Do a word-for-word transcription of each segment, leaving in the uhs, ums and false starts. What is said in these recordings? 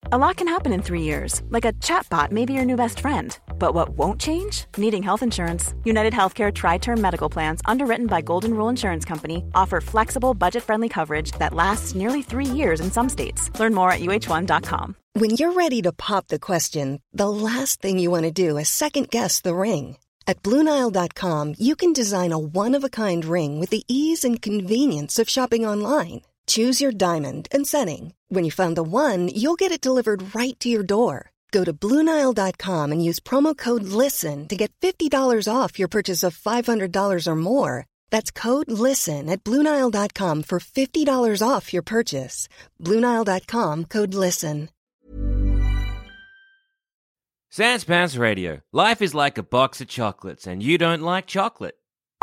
A lot can happen in three years, like a chatbot may be your new best friend. But what won't change? Needing health insurance. United Healthcare Tri-Term Medical Plans, underwritten by Golden Rule Insurance Company, offer flexible, budget-friendly coverage that lasts nearly three years in some states. Learn more at U H one dot com. When you're ready to pop the question, the last thing you want to do is second-guess the ring. At Blue Nile dot com, you can design a one-of-a-kind ring with the ease and convenience of shopping online. Choose your diamond and setting. When you find the one, you'll get it delivered right to your door. Go to Blue Nile dot com and use promo code LISTEN to get fifty dollars off your purchase of five hundred dollars or more. That's code LISTEN at Blue Nile dot com for fifty dollars off your purchase. Blue Nile dot com, code LISTEN. Sans Pants Radio. Life is like a box of chocolates, and you don't like chocolate.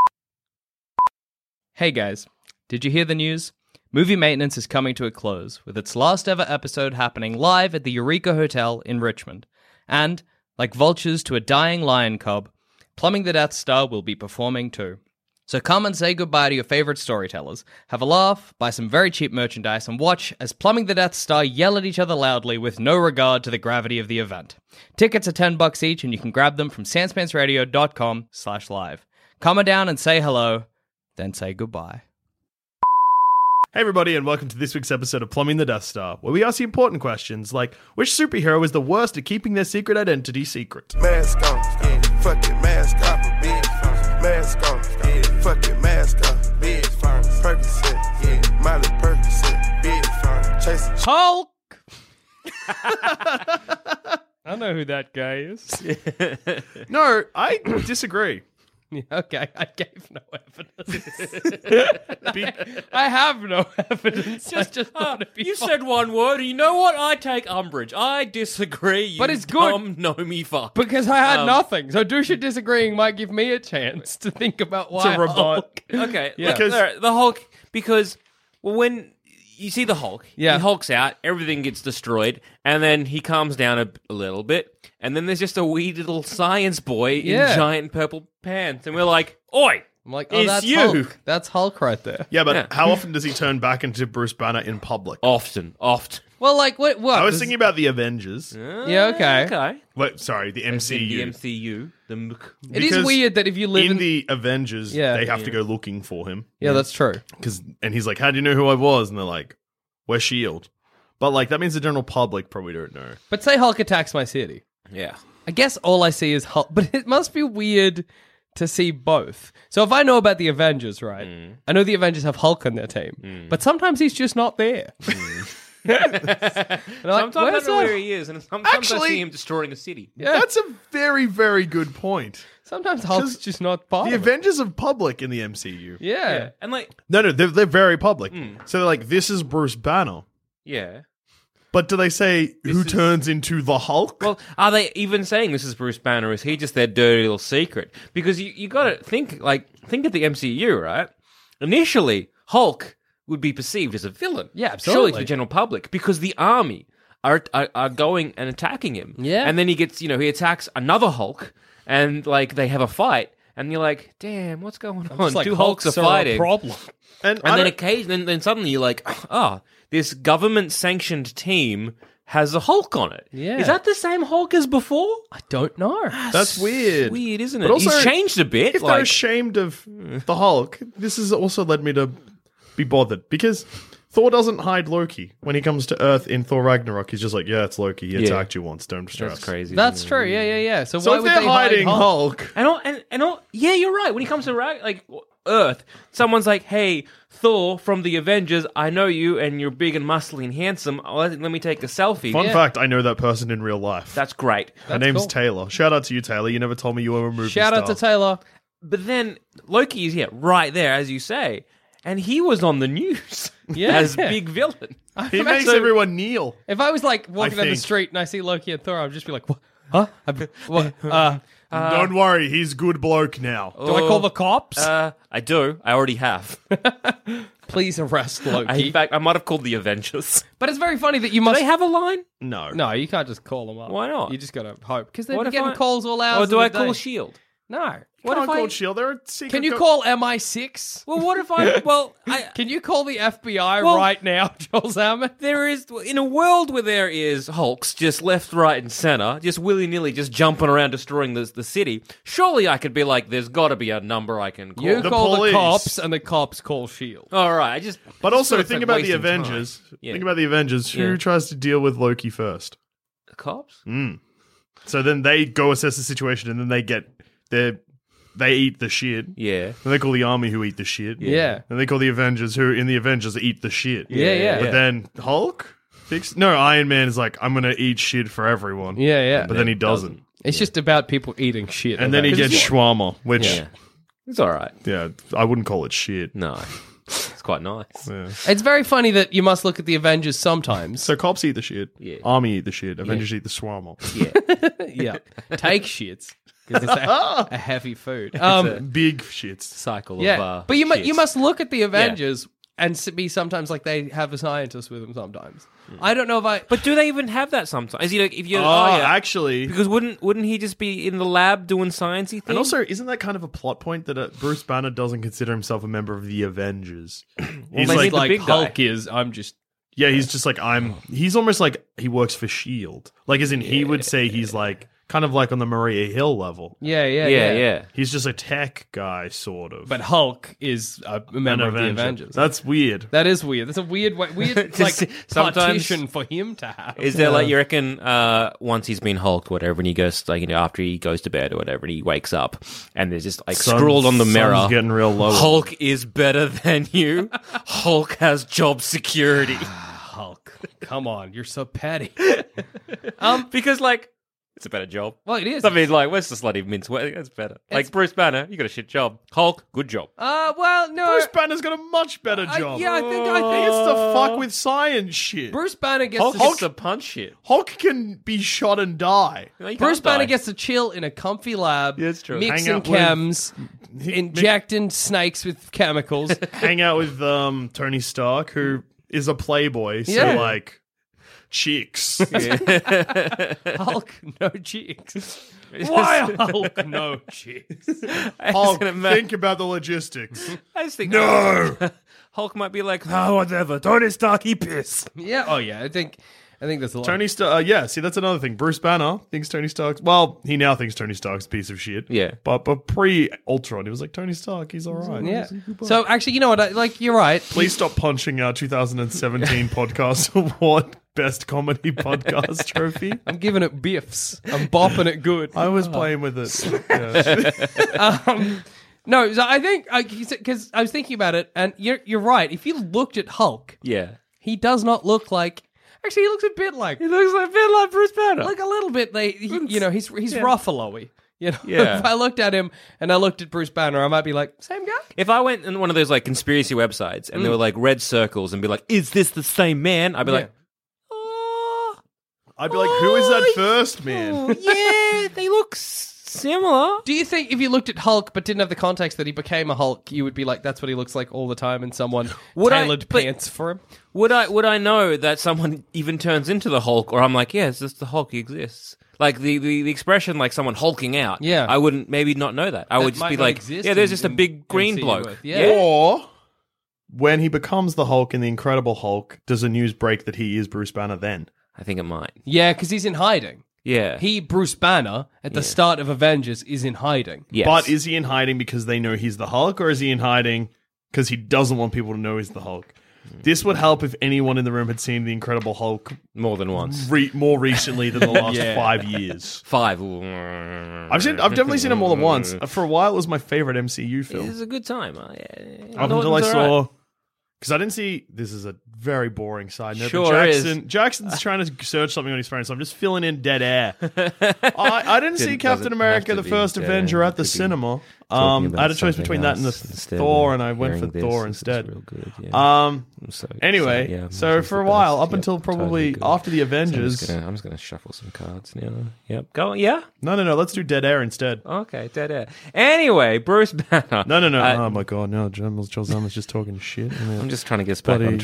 Hey guys, did you hear the news? Movie Maintenance is coming to a close, with its last ever episode happening live at the Eureka Hotel in Richmond. And, like vultures to a dying lion cub, Plumbing the Death Star will be performing too. So come and say goodbye to your favorite storytellers, have a laugh, buy some very cheap merchandise, and watch as Plumbing the Death Star yell at each other loudly with no regard to the gravity of the event. Tickets are ten bucks each, and you can grab them from sanspantsradio.com slash live. Come on down and say hello, then say goodbye. Hey everybody, and welcome to this week's episode of Plumbing the Death Star, where we ask you important questions like, which superhero is the worst at keeping their secret identity secret? Mask on, yeah, fuck it, mask off, bitch. Mask on, yeah, fuck it, mask off, bitch. Percocet, yeah, Miley Percocet, bitch. Chase Hulk! I know who that guy is. No, I disagree. Yeah, okay, I gave no evidence. I have no evidence. I just uh, thought it'd be you fun. said one word, and you know what? I take umbrage. I disagree, you But it's good. dumb know-me fuck. Because I had Um, nothing. So Dusha disagreeing might give me a chance to think about why To rebut. Hulk. Okay, Yeah. because Because- the Hulk, because well, when you see the Hulk, Yeah. he hulks out, everything gets destroyed, and then he calms down a, a little bit, and then there's just a wee little science boy Yeah. in giant purple pants, and we're like, "Oi, I'm like, oh, it's that's you!" Hulk. That's Hulk right there. Yeah, but Yeah. how often does he turn back into Bruce Banner in public? Often, often. Well, like, what? what I was Does- thinking about the Avengers. Yeah, okay. Okay. Wait, sorry, the As in M C U. The M C U. The m- It is because weird that if you live in... in the Avengers, Yeah. they have Yeah. to go looking for him. Yeah, that's true. Cause, and he's like, how do you know who I was? And they're like, we're S H I E L D. But like, that means the general public probably don't know. But say Hulk attacks my city. yeah. I guess all I see is Hulk, but it must be weird to see both. So if I know about the Avengers, right, Mm. I know the Avengers have Hulk on their team, but sometimes he's just not there. And I'm like, Sometimes I "Where's don't know where that?" he is, and sometimes I Actually- see him destroying a city. Yeah. That's a very, very good point. Sometimes Hulk's 'Cause just not part The of it. Avengers are public in the M C U. Yeah. Yeah. And like, No, no, they're, they're very public. Mm. So they're like, this is Bruce Banner. yeah. But do they say who is- turns into the Hulk? Well, are they even saying this is Bruce Banner? Or is he just their dirty little secret? Because you you got to think like think of the M C U, right? Initially, Hulk would be perceived as a villain. Yeah, Surely absolutely. to the general public, because the army are, are are going and attacking him. Yeah. and then he gets you know he attacks another Hulk, and like they have a fight, and you're like, damn, what's going on? It's like Two Hulks, are a fighting. problem. and I And then don't- occasionally, then, then suddenly you're like, ah, this government-sanctioned team has a Hulk on it. Yeah. Is that the same Hulk as before? I don't know. that's weird. Weird, isn't But it? also, He's changed a bit. If they're like, ashamed of the Hulk, this has also led me to be bothered because Thor doesn't hide Loki when he comes to Earth in Thor Ragnarok. He's just like, yeah, it's Loki. He Yeah. attacked you once. Don't stress. that's crazy. That's isn't true. it? Yeah, yeah, yeah. So, So why if would they're they hide hiding Hulk? Hulk, And all, and, and all, yeah, you're right. When he comes to Rag, like Earth, someone's like, "Hey, Thor from the Avengers, I know you, and you're big and muscly and handsome. Let, let me take a selfie." fun Yeah. fact, I know that person in real life. That's great. Her That's name's cool. Taylor. Shout out to you, Taylor. You never told me you were a movie Shout star. out to Taylor. But then Loki is here, right there, as you say, and he was on the news Yeah. as big villain. He makes everyone kneel. If I was like walking down the think. street and I see Loki and Thor, I'd just be like, what? Huh? I'd- what? Uh, Don't worry, he's good bloke now. do I call the cops? Uh, I do. I already have. Please arrest Loki. I, in fact, I might have called the Avengers. but it's very funny that you Do must. they have a line? No. No, you can't just call them up. Why not? You just gotta hope because they're What if getting I- calls all hours. Or do of I the call day. Shield? No. What Can't if call I? Shield. They're a secret. Can you go- call M I six? Well, what if I? Well, I. Can you call the F B I Well- right now, Joel Salmon? There is, in a world where there is Hulks just left, right, and center, just willy nilly, just jumping around destroying the the city. Surely I could be like, there's got to be a number I can call. You The call police. the cops, and the cops call Shield. All right, I just. But also, sort of think like about the wasting time. Avengers. Yeah. Think about the Avengers. Who Yeah. tries to deal with Loki first? The cops. Mm. So then they go assess the situation, and then they get their they eat the shit. Yeah. And they call the army who eat the shit. Yeah. And they call the Avengers who in the Avengers eat the shit. Yeah, yeah. But yeah. then Hulk fix no Iron Man is like, I'm gonna eat shit for everyone. Yeah, yeah. But then he doesn't. It's just about people eating shit. And then he Avengers. gets shawarma, which Yeah. It's all right. yeah, I wouldn't call it shit. No, it's quite nice. Yeah. It's very funny that you must look at the Avengers sometimes. So cops eat the shit. Yeah. Army eat the shit. Avengers eat the shawarma. yeah. Take shits. Because it's a, a heavy food. Um, Big shits. Cycle yeah. of. Uh, but you, mu- shits. you must look at the Avengers and s- be sometimes like they have a scientist with them sometimes. I don't know if I... But do they even have that sometimes? Is he like if you? Oh, Oh, yeah. actually. Because wouldn't wouldn't he just be in the lab doing sciencey things? And also, isn't that kind of a plot point that uh, Bruce Banner doesn't consider himself a member of the Avengers? he's they like, need the like big guy. Hulk is, I'm just... yeah, he's just like I'm. He's almost like he works for Shield. Like, as in, he would say he's like kind of like on the Maria Hill level. Yeah, yeah, yeah, yeah. yeah. He's just a tech guy, sort of. But Hulk is a An member of the Avenger. Avengers. That's weird. That is weird. That's a weird, way, weird Just like sometimes- partition for him to have. Is there like you reckon uh, once he's been Hulk, whatever, and he goes like you know after he goes to bed or whatever, and he wakes up and there's just like Sun's- scrawled on the sun's mirror, getting real low. Hulk is better than you. Hulk has job security. Hulk? Come on, you're so petty. um, because like it's a better job. Well, it is. I mean, like, where's the bloody mince? That's better. Like Bruce Banner, you got a shit job. Hulk, good job. Uh, well, no. Bruce Banner's got a much better I- job. yeah, I think- I he think- gets to fuck with science shit. Bruce Banner gets Hulk to gets to punch shit. Hulk can be shot and die. No, you Bruce can't Banner die. gets to chill in a comfy lab, Yeah, it's true. Hang mixing out with- chems, injecting snakes with chemicals. Hang out with um, Tony Stark, who is a playboy. So Yeah. like chicks. Hulk, no cheeks. Why Hulk, no cheeks? Hulk, gonna ma- think about the logistics. I just think No! Hulk might be like, oh, whatever. Tony Stark, he piss. Yeah. Oh, yeah. I think. I think that's a lot. Tony Stark, uh, yeah, see, that's another thing. Bruce Banner thinks Tony Stark's, well, he now thinks Tony Stark's a piece of shit. Yeah. But but pre Ultron, he was like, Tony Stark, he's all right. Yeah. So actually, you know what? I, like, you're right. Please stop punching our two thousand seventeen Podcast Award Best Comedy Podcast trophy. I'm giving it biffs. I'm bopping it good. I was playing with it. Yeah. um, no, so I think because I was thinking about it, and you're you're right. If you looked at Hulk, Yeah. he does not look like. Actually, he looks a bit like. He looks like a bit like Bruce Banner. Like a little bit. They, he, you know, he's he's Ruffalo-y. You know, Yeah. if I looked at him and I looked at Bruce Banner, I might be like, same guy. If I went in one of those like conspiracy websites and there were like red circles and be like, is this the same man? I'd be Yeah. like, oh, I'd be like, who is that first man? oh, yeah, they look s- similar. Do you think if you looked at Hulk but didn't have the context that he became a Hulk, you would be like, that's what he looks like all the time, and someone Would I- tailored but- pants for him? Would I would I know that someone even turns into the Hulk, or I'm like, yeah, it's just the Hulk, he exists. Like the, the, the expression, like someone hulking out. Yeah. I wouldn't maybe not know that. I That would just might be not like, exist yeah, there's in- just a in big green M C U bloke. with- yeah. Or when he becomes the Hulk in the Incredible Hulk, does the news break that he is Bruce Banner then? I think it might. Yeah, because he's in hiding. Yeah. He, Bruce Banner, at the start of Avengers, is in hiding. yes. But is he in hiding because they know he's the Hulk, or is he in hiding because he doesn't want people to know he's the Hulk? This would help if anyone in the room had seen the Incredible Hulk more than once. re- more recently than the last Yeah. five years. Five. I've seen. I've definitely seen it more than once. For a while, it was my favorite M C U It film. was a good time. Uh, yeah. Up until I Norton's all right. saw, because I didn't see. This is a very boring side note. Sure but is. Jackson, Jackson's trying to search something on his phone, so I'm just filling in dead air. I, I didn't see Didn't- Captain doesn't America: have The to First be dead Avenger air. at the Could be cinema. Talking Um, about I had a choice something between that and the else instead Thor, of and I went for hearing this. Thor This is instead. real good, yeah. Um. I'm so- Anyway, so, yeah, so this is for a the while, best. up Yep, until totally probably good. after the So I'm Avengers. just, gonna, I'm just gonna shuffle some cards now. Yep. Go. Yeah. No, no, no. Let's do Dead Air instead. Okay. Dead air. Anyway, Bruce Banner. No, no, no. Uh, oh my god, no. Joel Joel Zammer's just talking shit. I'm just trying to get us back Buddy, on track. yeah, I Bruce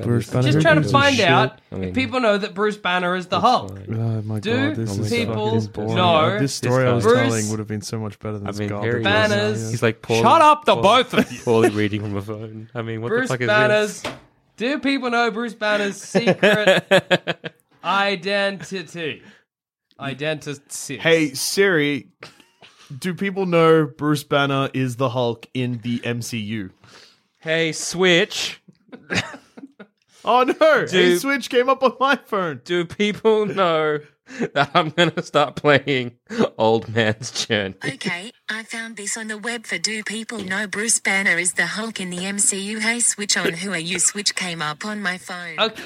Bruce Banner. Just Who trying to gives a find shit? out I mean- if people know that Bruce Banner is the Hulk. Oh my Do god, this is people fucking boring. know This story I was Bruce telling would have been so much better than I this mean, garbage. Harry Banners. He's like poorly, Shut up, the poorly- both of you. Poorly reading from a phone. I mean, what Bruce the fuck is Banner's. this? Do people know Bruce Banner's secret identity? Identity. Hey Siri, do people know Bruce Banner is the Hulk in the M C U? Hey, Switch. Oh no! Do- A Switch came up on my phone. Do people know that I'm going to start playing Old Man's Journey? Okay, I found this on the web for Do People Know Bruce Banner is the Hulk in the M C U? Hey, switch on. Who are you? Switch came up on my phone. Okay.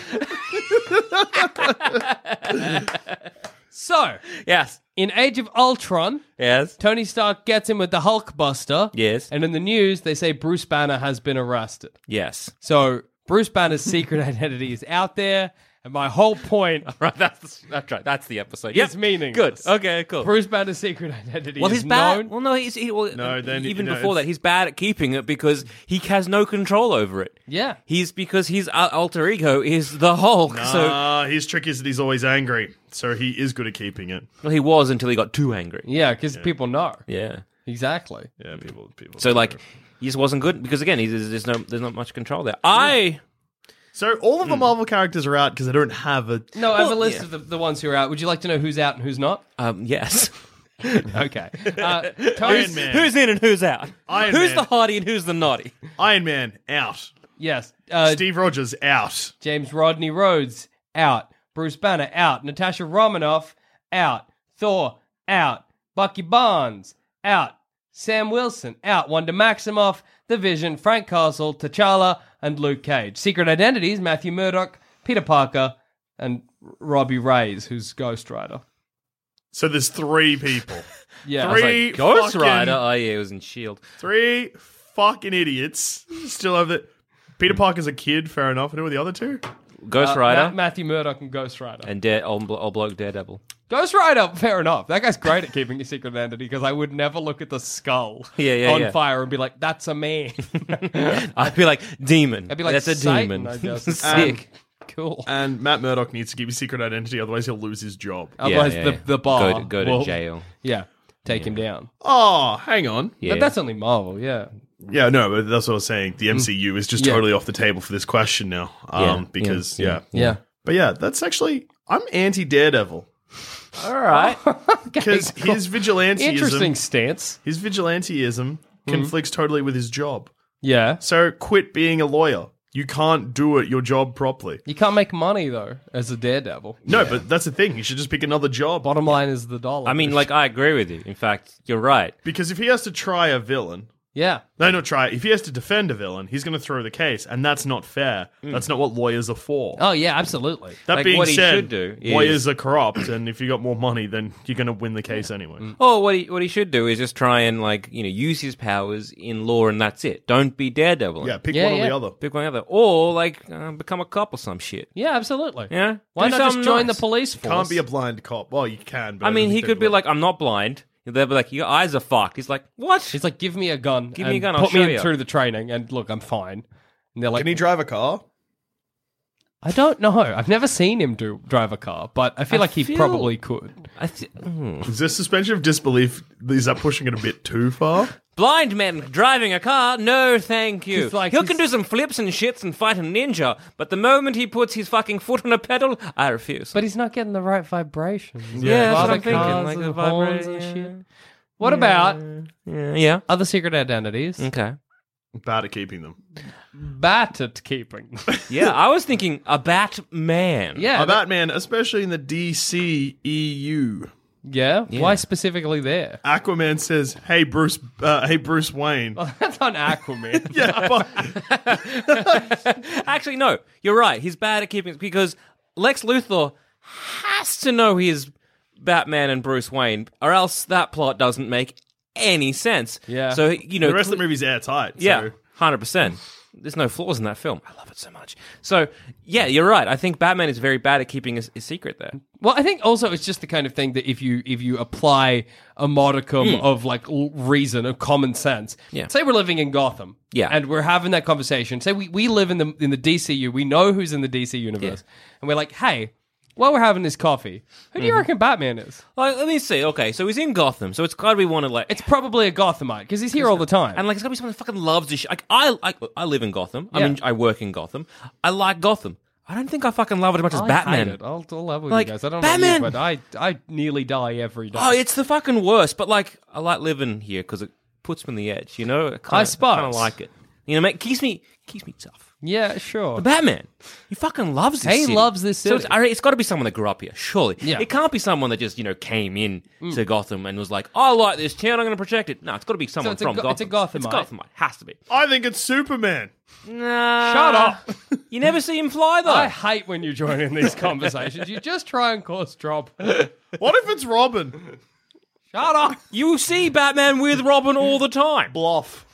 So, Yes. in Age of Ultron, Yes. Tony Stark gets in with the Hulkbuster. Yes. And in the news, they say Bruce Banner has been arrested. Yes. So, Bruce Banner's secret identity is out there. And my whole point Right, that's the, that's right. That's the episode. is meaningless. Good. Okay, cool. Bruce Banner's secret identity Well, is he's bad. known. Well, no, he's he, well, No, then, even you know, before it's- that, he's bad at keeping it because he has no control over it. Yeah. He's because his uh, alter ego is the Hulk. So Ah, his trick is that he's always angry, so he is good at keeping it. well, he was until he got too angry. Yeah, because people know. Yeah. Exactly. Yeah, people, people. So like, he just wasn't good because again, he's, there's no there's not much control there. I So all of the Marvel characters are out because they don't have a. No, I have a Well, list yeah. of the, the ones who are out. Would you like to know who's out and who's not? um yes. Okay. Uh, Tony, Iron Man. Who's in and who's out? Iron who's Man. the hottie and who's the naughty? Iron Man out. yes. Uh, Steve Rogers out. James Rodney Rhodes, out. Bruce Banner, out. Natasha Romanoff, out. Thor, out. Bucky Barnes, out. Sam Wilson, out. Wanda Maximoff, The Vision, Frank Castle, T'Challa, and Luke Cage. Secret identities, Matthew Murdock, Peter Parker, and Robbie Reyes, who's Ghost Rider. So there's three people. Yeah. I was Three like, Ghost fucking- Rider. Oh yeah, it was in Shield. Three fucking idiots. Still have the. Peter Parker's a kid, fair enough. And who are the other two? Ghost Uh, Rider Ma- Matthew Murdock and Ghost Rider. and Dare, old, Blo- old bloke Daredevil. Ghost Rider, fair enough. That guy's great at keeping a secret identity because I would never look at the skull Yeah, yeah, on yeah. fire and be like, that's a man. I'd be like demon. I'd be like, that's a Satan, demon. I guess. Sick. Cool. And Matt Murdock needs to keep his secret identity, otherwise he'll lose his job. Otherwise, yeah, the, yeah. the bar Go to- go to will- jail. Yeah, take him down. Oh, hang on. Yeah. But that's only Marvel, yeah. Yeah, no, but that's what I was saying. The M C U is just Yeah. totally off the table for this question now. Um, Yeah, because, yeah, yeah. Yeah. But yeah, that's actually. I'm anti Daredevil. all right. Because his vigilanteism. Interesting stance. His vigilanteism conflicts totally with his job. Yeah. So quit being a lawyer. You can't do it your job properly. You can't make money, though, as a daredevil. No, but that's the thing. You should just pick another job. Bottom line is the dollar. I mean, like, I agree with you. In fact, you're right. Because if he has to try a villain, yeah. no, not try. If he has to defend a villain, he's going to throw the case, and that's not fair. That's not what lawyers are for. Oh, yeah, absolutely. that like, being what he said, should do is- lawyers are corrupt, and if you got more money, then you're going to win the case anyway. Oh, what he what he should do is just try and like you know use his powers in law, and that's it. Don't be Daredevil. Yeah, pick Yeah, one or yeah. the other. pick one other, or like uh, become a cop or some shit. Yeah, absolutely. Yeah, Why Do not just something join nice. the police force? Can't be a blind cop. Well, you can, but I mean, don't he think could they'd be like, I'm not blind. They'll be like, your eyes are fucked. He's like, what? He's like, give me a gun. Give me and a gun, I'll Put me show in you. through the training, and look, I'm fine. And they're like, Can he drive a car? I don't know. I've never seen him do drive a car, but I feel I like he feel- probably could. I th- mm. Is this suspension of disbelief? Is that pushing it a bit too far? Blind men driving a car? No, thank you. He's like- he he's- can do some flips and shits and fight a ninja, but the moment he puts his fucking foot on a pedal, I refuse. But he's not getting the right vibrations. Yeah, that's what Other I'm thinking, cars like and the horns vibra- and yeah. shit. What about yeah, yeah. other secret identities? Okay. Bad at keeping them. Bat at keeping. Yeah, I was thinking a Batman. yeah. A Batman, especially in the D C E U. yeah. Yeah. Why specifically there? Aquaman says, "Hey Bruce, uh, hey Bruce Wayne." Well, that's on Aquaman. Yeah, but Actually, no, you're right. He's bad at keeping because Lex Luthor has to know he's Batman and Bruce Wayne, or else that plot doesn't make any sense. Yeah. So you know, the rest of the movie's airtight. So. yeah, hundred percent. there's no flaws in that film. I love it so much. So, yeah, you're right. I think Batman is very bad at keeping his, his secret there. Well, I think also it's just the kind of thing that if you if you apply a modicum Mm. of like l- reason, of common sense, Yeah. say we're living in Gotham, Yeah. and we're having that conversation. Say we, we live in the in the D C U, we know who's in the D C universe, and we're like, hey, while we're having this coffee, who do you Mhm. reckon Batman is? Like, let me see. Okay, so he's in Gotham, so it's got to be one of like. It's probably a Gothamite because he's here all the time. And like, it's got to be someone that fucking loves this shit. Like, I, I, I live in Gotham. I Yeah. mean, I work in Gotham. I like Gotham. I don't think I fucking love it as much as I Batman. hate it. I'll, I'll love with Like, you guys. I don't Batman- know, you, but I I nearly die every day. Oh, it's the fucking worst. But like, I like living here because it puts me on the edge. You know, I, kinda, I suppose. kind of like it. You know, it keeps me keeps me tough. yeah, sure. But Batman, he fucking loves this He city. loves this So it's, city. I- it's got to be someone that grew up here, surely. Yeah. It can't be someone that just, you know, came in Mm. to Gotham and was like, I like this town, I'm going to protect it. No, it's got to be someone it's a from Go- Gotham. it's a Gothamite. It's Gothamite. Has to be. I think it's Superman. Nah. Shut up. You never see him fly, though. I hate when you join in these conversations. You just try and cause trouble. What if it's Robin? Shut up. You see Batman with Robin all the time. Bluff.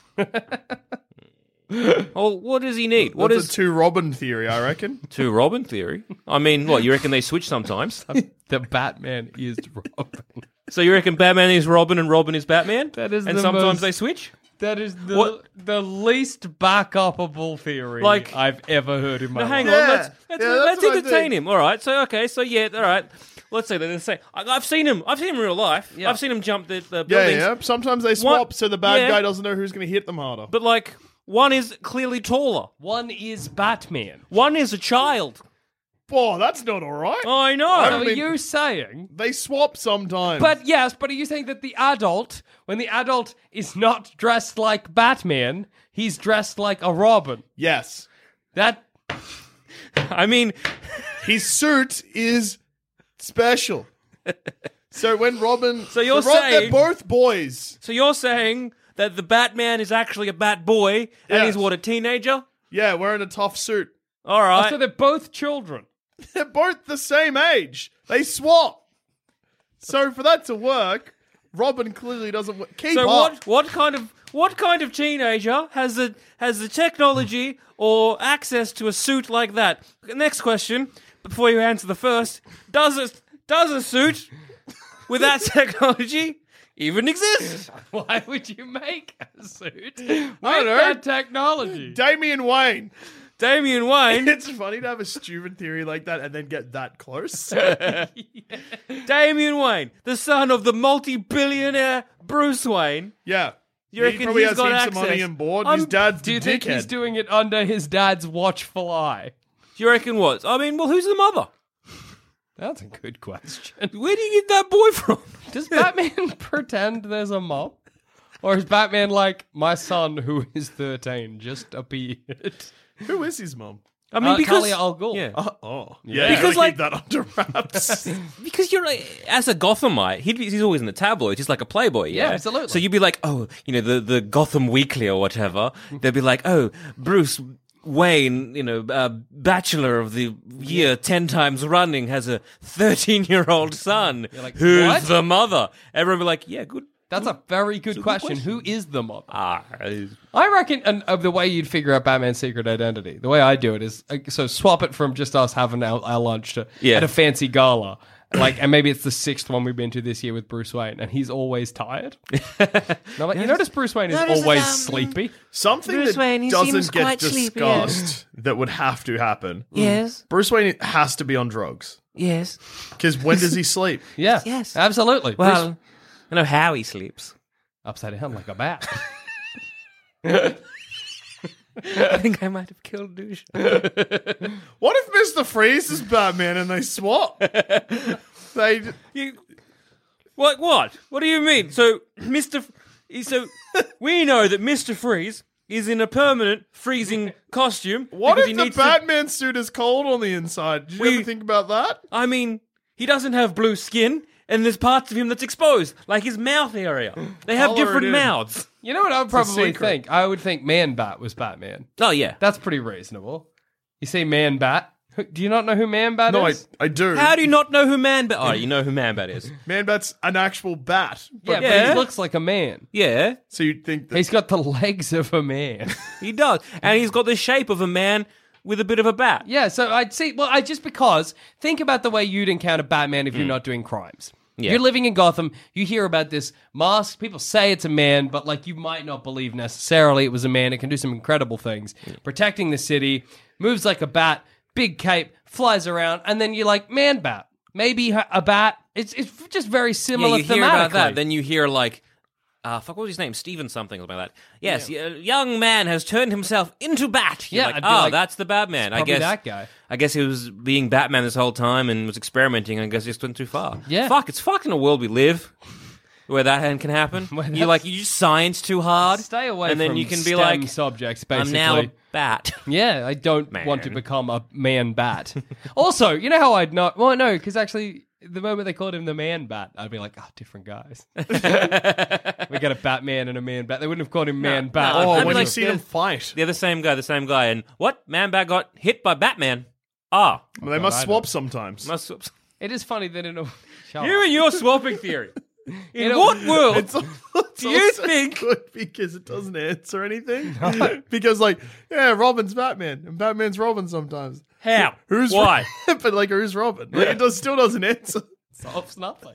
Oh, what does he need? What That's is a two Robin theory, I reckon. two Robin theory? I mean, what, you reckon they switch sometimes? The Batman is Robin. So you reckon Batman is Robin and Robin is Batman? That is and the sometimes most- they switch? That is the What? the least back-upable theory Like- I've ever heard in my No, hang life. on. Yeah. Let's let's, Yeah, let's that's what I entertain think. him. All right. So okay. So yeah. All right. Let's say that. Let's say I, I've seen him. I've seen him in real life. Yeah. I've seen him jump the, the Yeah, buildings. yeah. Sometimes they swap What? so the bad Yeah. guy doesn't know who's going to hit them harder. But like, one is clearly taller. One is Batman. One is a child. Boy, that's not all right. I know. I So are mean- you saying... They swap sometimes. But yes, but are you saying that the adult, when the adult is not dressed like Batman, he's dressed like a Robin? yes. That... I mean, His suit is special. So when Robin... So you're Rob, they're saying- both boys. so you're saying that the Batman is actually a Bat boy and Yes. he's what, a teenager? Yeah, wearing a tough suit. All right. So they're both children. They're both the same age. They swap. So for that to work, Robin clearly doesn't work. Keep So up. what? What kind of what kind of teenager has the has the technology or access to a suit like that? Next question. Before you answer the first, does a does a suit with that technology even exist? Why would you make a suit with don't know. that technology? Damian Wayne. Damian Wayne. It's funny to have a stupid theory like that and then get that close. Damian Wayne, the son of the multi-billionaire Bruce Wayne. Yeah. You he reckon probably he's has got heaps access? of money on board. I'm- His dad's Do you the think dickhead. he's doing it under his dad's watchful eye? Do you reckon what? I mean, well, who's the mother? That's a good question. Where do you get that boy from? Does Batman pretend there's a mom? Or is Batman like, my son who is thirteen just appeared? Who is his mom? I mean, Uh, because Talia al Ghul. yeah. Uh, oh. Yeah, Because, because like- keep that under wraps. Because you're like, as a Gothamite, he'd be, he's always in the tabloids. He's like a playboy, yeah? Yeah, absolutely. So you'd be like, oh, you know, the, the Gotham Weekly or whatever. They'd be like, oh, Bruce Wayne, you know, uh, bachelor of the year ten times running, has a thirteen-year-old son. like, Who's what? the mother? Everyone would be like, yeah, good. That's a very good a good question. question. Who is the mother? Ah, I reckon, and of the way you'd figure out Batman's secret identity, the way I do it is, uh, so swap it from just us having our, our lunch to Yeah. at a fancy gala. Like, and maybe it's the sixth one we've been to this year with Bruce Wayne, and he's always tired. And I'm like, you notice Bruce Wayne is Notice, always um, sleepy. Something Bruce that Wayne, he doesn't seems get quite sleepy, yeah. discussed that would have to happen. Yes. Bruce Wayne has to be on drugs. Yes. Because when does he sleep? Yeah, Yes. absolutely. well, I know how he sleeps. Bruce, upside down like a bat. I think I might have killed Douche. What if Mister Freeze is Batman and they swap? they You, what? What? What do you mean? So, Mister F- so we know that Mister Freeze is in a permanent freezing costume. What because if he the needs to- Batman suit is cold on the inside? Did you We- ever think about that? I mean, he doesn't have blue skin, and there's parts of him that's exposed, like his mouth area. They have Colour it different in. mouths. You know what I would probably secret. think? I would think Man Bat was Batman. Oh yeah. That's pretty reasonable. You say Man Bat. Do you not know who Man-Bat No, I, is? I do. How do you not know who Man-Bat? Oh, you know who Man-Bat is. Man-Bat's an actual bat. Yeah, But but Yeah. he looks like a man. Yeah, So you'd think that... He's got the legs of a man. he does, and he's got the shape of a man with a bit of a bat. Yeah, so I'd see. Well, I just because think about the way you'd encounter Batman if you're not doing crimes. Yeah. You're living in Gotham. You hear about this mask. People say it's a man, but like you might not believe necessarily it was a man. It can do some incredible things, protecting the city, moves like a bat, big cape, flies around, and then you're like, man, bat. Maybe a bat. It's it's just very similar. Yeah, you hear about thematically. that, then you hear like, uh, fuck, what was his name? Steven something, something like that. Yes, a young man has turned himself into Bat. You're Yeah, like, I'd be oh, like, that's the Batman. I probably guess that guy. I guess he was being Batman this whole time and was experimenting. And I guess he just went too far. Yeah. fuck, it's fucking a world we live. Where that can happen, Well, you that's- like you just science too hard. Stay away and then from you can be STEM like, subjects. I'm Basically, now a bat. Yeah, I don't Man. want to become a man bat. Also, you know how I'd not. Well, no, because actually, the moment they called him the man bat, I'd be like, oh, different guys. We got a Batman and a man bat. They wouldn't have called him man bat. no, Oh, I'd be when you like, see them fight. They're the same guy, the same guy. And what? Man-Bat got hit by Batman. Ah, Well, they must I swap sometimes. must. It is funny that in a. Shut You up. and your swapping theory. In know, what world It's, it's do you also think? good because it doesn't answer anything. Because like, yeah, Robin's Batman and Batman's Robin sometimes. How? Who's Why? but like, who's Robin? Like, it does, still doesn't answer. Solves nothing.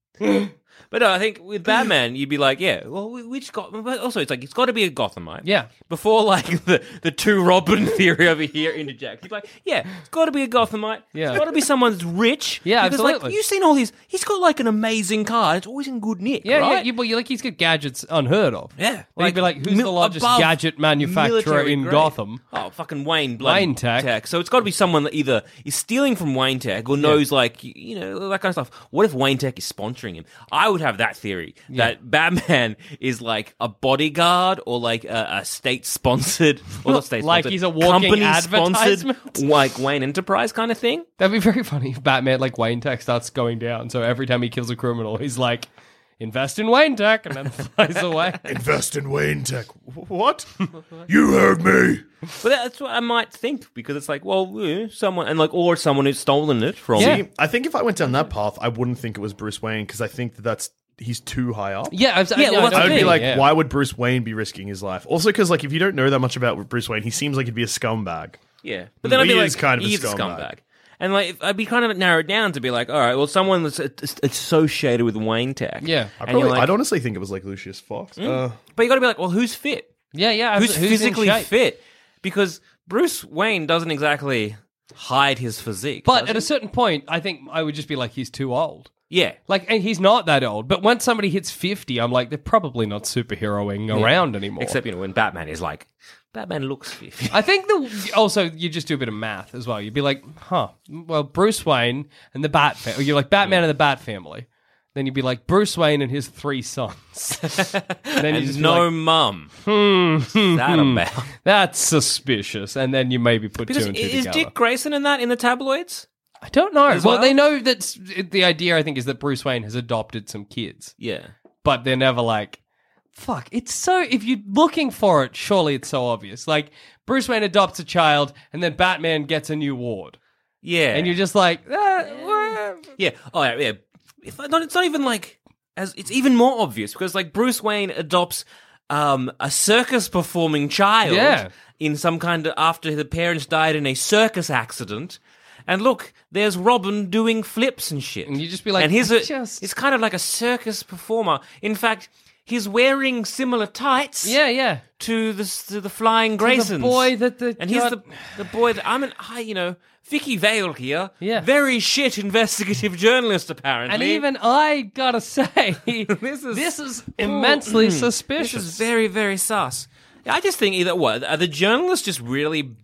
But no, I think with Batman, you'd be like, yeah, well, we- which got? But also, it's like it's got to be a Gothamite. Yeah. Before like the the two Robin theory over here interjects, you're like, yeah, it's got to be a Gothamite. Yeah. It's got to be someone that's rich. Yeah, because, Like, absolutely. you've seen all these. He's got like an amazing car. It's always in good nick. Yeah, right? yeah. You, well, you like he's got gadgets unheard of. Yeah, Like, you'd be like, who's mil- the largest above gadget manufacturer military in grade. Gotham? Oh, fucking Wayne bloody Wayne Tech. So it's got to be someone that either is stealing from Wayne Tech or knows, like, you- you know, that kind of stuff. What if Wayne Tech is sponsoring him? I would have that theory that Batman is like a bodyguard or like a, a state-sponsored, or not state-sponsored, Like he's a walking company-sponsored, advertisement? like Wayne Enterprise kind of thing. That'd be very funny if Batman, like Wayne Tech, starts going down. So every time he kills a criminal, he's like, invest in Wayne Tech, and then flies away. Invest in Wayne Tech. What? You heard me. But that's what I might think, because it's like, well, eh, someone, and like, or someone who's stolen it from Yeah. you. I think if I went down that path, I wouldn't think it was Bruce Wayne because I think that that's he's too high up. Yeah, I was, Yeah, well, that's I the would be thing, like, yeah. why would Bruce Wayne be risking his life? Also, because like if you don't know that much about Bruce Wayne, he seems like he'd be a scumbag. Yeah, but then I'd He be is like, kind of a he is scumbag. And like, if- I'd be kind of narrowed down to be like, all right, well, someone that's that's associated with Wayne Tech. Yeah. I And probably, you're like, I'd honestly think it was like Lucius Fox. Uh, but you got to be like, well, who's fit? Yeah, yeah. Who's, in physically shape? fit? Because Bruce Wayne doesn't exactly hide his physique. But does at he? a certain point, I think I would just be like, he's too old. yeah, Like, and he's not that old. But once somebody hits fifty, I'm like, they're probably not superheroing around anymore. except you know when Batman is like, Batman looks fifty. I think the also you just do a bit of math as well. You'd be like, huh, well, Bruce Wayne and the Bat family. Or you're like Batman and the Bat family. Then you'd be like Bruce Wayne and his three sons. and then you and just be no like, mum. What's that about? that's suspicious. And then you maybe put Because two and two is together. Dick Grayson in that in the tabloids? I don't know. as Well, well? they know that s- the idea, I think, is that Bruce Wayne has adopted some kids, Yeah. but they're never like, fuck. It's so, if you're looking for it, surely it's so obvious. Like, Bruce Wayne adopts a child, and then Batman gets a new ward. Yeah. And you're just like, ah, what? Yeah. Oh, yeah. yeah. If not, it's not even like as it's even more obvious because like Bruce Wayne adopts um, a circus performing child Yeah. in some kind of after the parents died in a circus accident. And look, there's Robin doing flips and shit. And you just be like, and he's I a, just- it's kind of like a circus performer. In fact, he's wearing similar tights. Yeah, yeah. To the to the Flying Graysons. boy that the and he's got- the the boy that I'm an I you know Vicky Vale here. Yeah. Very shit investigative journalist apparently. And even I gotta say, This is- this is immensely This suspicious. is very very sus. I just think either what are the journalists just really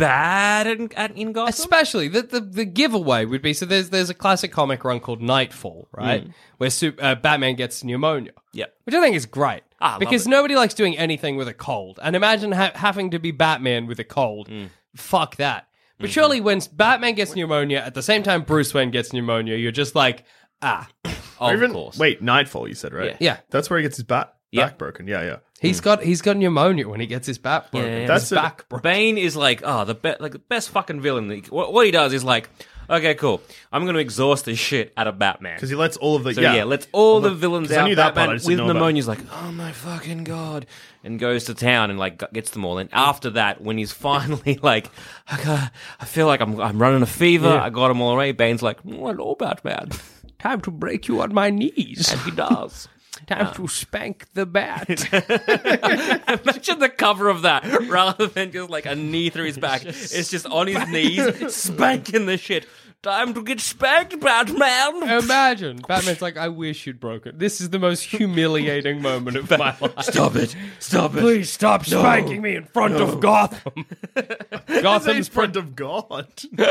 bad at, at in Gotham? Especially the, the the giveaway would be so. There's there's a classic comic run called Nightfall, right, where Sup- uh, Batman gets pneumonia. Yep. Which I think is great Ah, I love because it. nobody likes doing anything with a cold. And imagine ha- having to be Batman with a cold. Fuck that. But surely when Batman gets pneumonia at the same time Bruce Wayne gets pneumonia, you're just like, ah, Of Or even, course. Wait, Nightfall, you said, right? Yeah. Yeah. That's where he gets his bat? Yeah. back broken. Yeah, yeah. He's got he's got pneumonia when he gets his back broken. Yeah, yeah. That's his it. back broken. Bane is like, oh, the be- like the best fucking villain. That he- What, what he does is like, okay, cool. I'm going to exhaust the shit out of Batman. Because he lets all of the So yeah, yeah, let's all the villains 'cause I out. knew that part, I Batman just with didn't know about- pneumonia is like, oh my fucking god, and goes to town and like gets them all. And after that, when he's finally like, I, got, I feel like I'm I'm running a fever. Yeah. I got them all away. Bane's like, oh, hello, Batman, Time to break you on my knees. and he does. Time to spank the bat. Imagine the cover of that rather than just like a knee through his back. It's just on his knees, spanking the shit. Time to get spanked, Batman. Imagine. Batman's like, I wish you'd broken. This is the most humiliating moment of my life. Stop it! Stop it! Please stop spanking me in front of Gotham. in Gotham's front of God.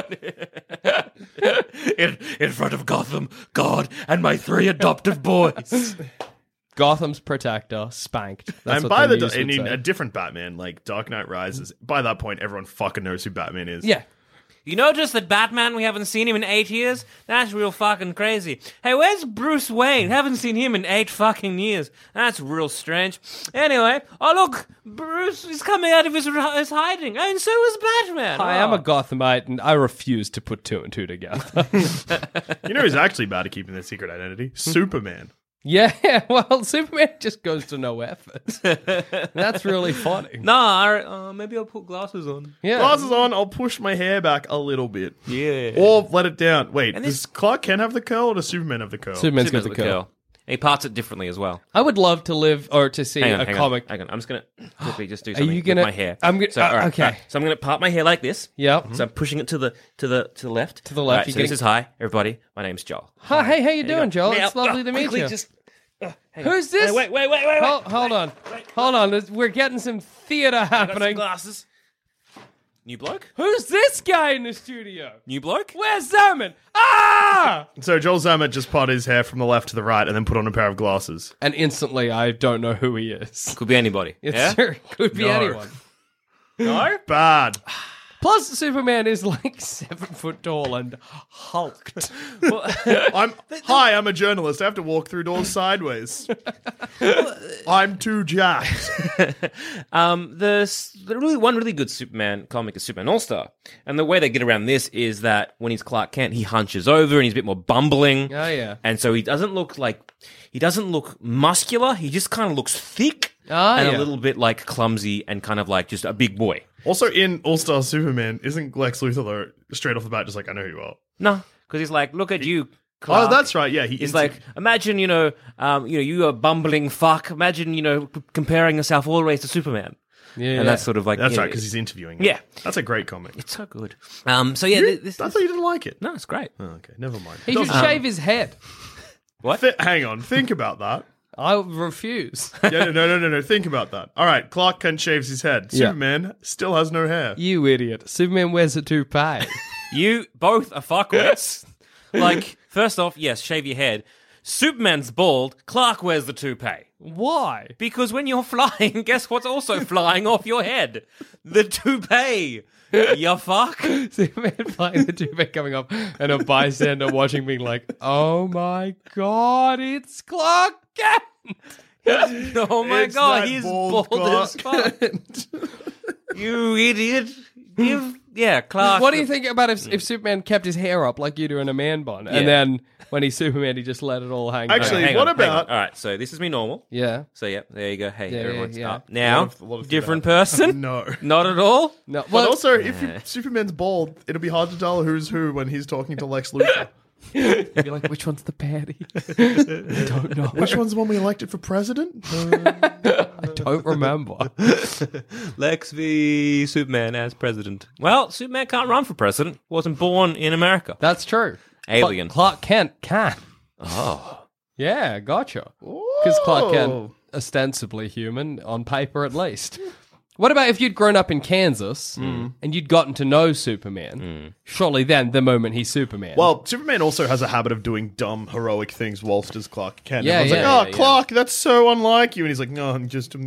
in, in front of Gotham, God, and my three adoptive boys. Gotham's protector spanked. That's and what by the, news I would mean, say. a different Batman, like Dark Knight Rises. By that point, everyone fucking knows who Batman is. yeah. You notice that Batman, we haven't seen him in eight years? That's real fucking crazy. Hey, where's Bruce Wayne? Haven't seen him in eight fucking years. That's real strange. Anyway, oh look, Bruce is coming out of his, his hiding, and so is Batman. I am Oh. a Gothamite, and I refuse to put two and two together. You know who's actually bad at keeping their secret identity? Superman. Yeah, well, Superman just goes to no effort. That's really funny. Nah, I- uh, maybe I'll put glasses on. Yeah. Glasses on, I'll push my hair back a little bit. Yeah. Or let it down. Wait, And does this- Clark Kent have the curl or does Superman have the curl? Superman's got Superman's the the curl. curl. He parts it differently as well. I would love to live or to see Hang on, a hang comic. on, hang on. I'm just gonna quickly just do Are something you gonna- with my hair. I'm gonna- So, uh, all right, okay. all right. So I'm gonna part my hair like this. Yep. So I'm pushing it to the to the to the left. To the left, All right, you're so this getting- is hi, everybody. My name's Joel. Hi, hey, how you There doing, go. Joel? Now, It's lovely uh, to meet quickly you. Just, uh, hang Who's on. this? Wait, wait, wait, wait, wait. Hold, hold on. Hold on. There's- We're getting some theater I got some happening. glasses. New bloke? Who's this guy in the studio? New bloke? Where's Zaman? Ah! So Joel Zammett just parted his hair from the left to the right and then put on a pair of glasses. And instantly, I don't know who he is. Could be anybody. It's yeah? sure, could be No. anyone. No? Bad. Plus, Superman is like seven foot tall and hulked. I'm hi. I'm a journalist. I have to walk through doors sideways. I'm too jacked. Um, the, s- the really one really good Superman comic is Superman All Star, and the way they get around this is that when he's Clark Kent, he hunches over and he's a bit more bumbling. Oh, yeah. and so he doesn't look like he doesn't look muscular. He just kind of looks thick Ah, and yeah. a little bit like clumsy and kind of like just a big boy. Also, in All Star Superman, isn't Lex Luthor though straight off the bat just like I know who you are? No, because he's like, look at you. Clark. Oh, that's right. Yeah, he He's is like, imagine, you know, um, you know, you are bumbling fuck. Imagine, you know, c- comparing yourself always to Superman. Yeah, And that's sort of like, That's yeah, right because he's interviewing. him. Yeah. that's a great comic. it's so good. Um, so yeah, th- this, I thought you didn't like it. no, it's great. Oh, okay, never mind. He should Doesn't- shave his head. What? Thi- hang on, think about that. I refuse. Yeah, no, no, no, no, no. Think about that. All right, Clark Kent shaves his head. Yeah. Superman still has no hair. You idiot. Superman wears a toupee. You both are fuckwits. Like, first off, yes, shave your head. Superman's bald. Clark wears the toupee. Why? Because when you're flying, guess what's also flying off your head? The toupee. You fuck. Superman flying the toupee coming up, and a bystander watching being like, oh my god, it's Clark Kent! Oh my It's god, that he's bald bald, as Clark fuck. You idiot. Give, yeah, Clark. What do you think about if, if Superman kept his hair up like you do in a man bun, Yeah. and then when he's Superman, he just let it all hang Actually, down? Hang what on, hang about- on. All right, so this is me normal. Yeah. So, yeah, there you go. Hey, Yeah, everyone's yeah. up. Now, A lot of- a lot of different that. person? No. Not at all? No, But well, also, if you, Superman's bald, it'll be hard to tell who's who when he's talking to Lex Luthor. you'd be like, which one's the baddie? I don't know. Which one's the one we elected for president? I don't remember. Lex v. Superman as president. Well, Superman can't run for president. Wasn't born in America. That's true. Alien. But Clark Kent can. Oh. Yeah, gotcha. Because Clark Kent, Whoa. ostensibly human, on paper at least. What about if you'd grown up in Kansas and you'd gotten to know Superman? Surely then, the moment he's Superman. Well, Superman also has a habit of doing dumb, heroic things whilst as Clark Kent. Yeah, Everyone's yeah, like, oh, yeah, Clark, that's so unlike you. And he's like, no, I'm just...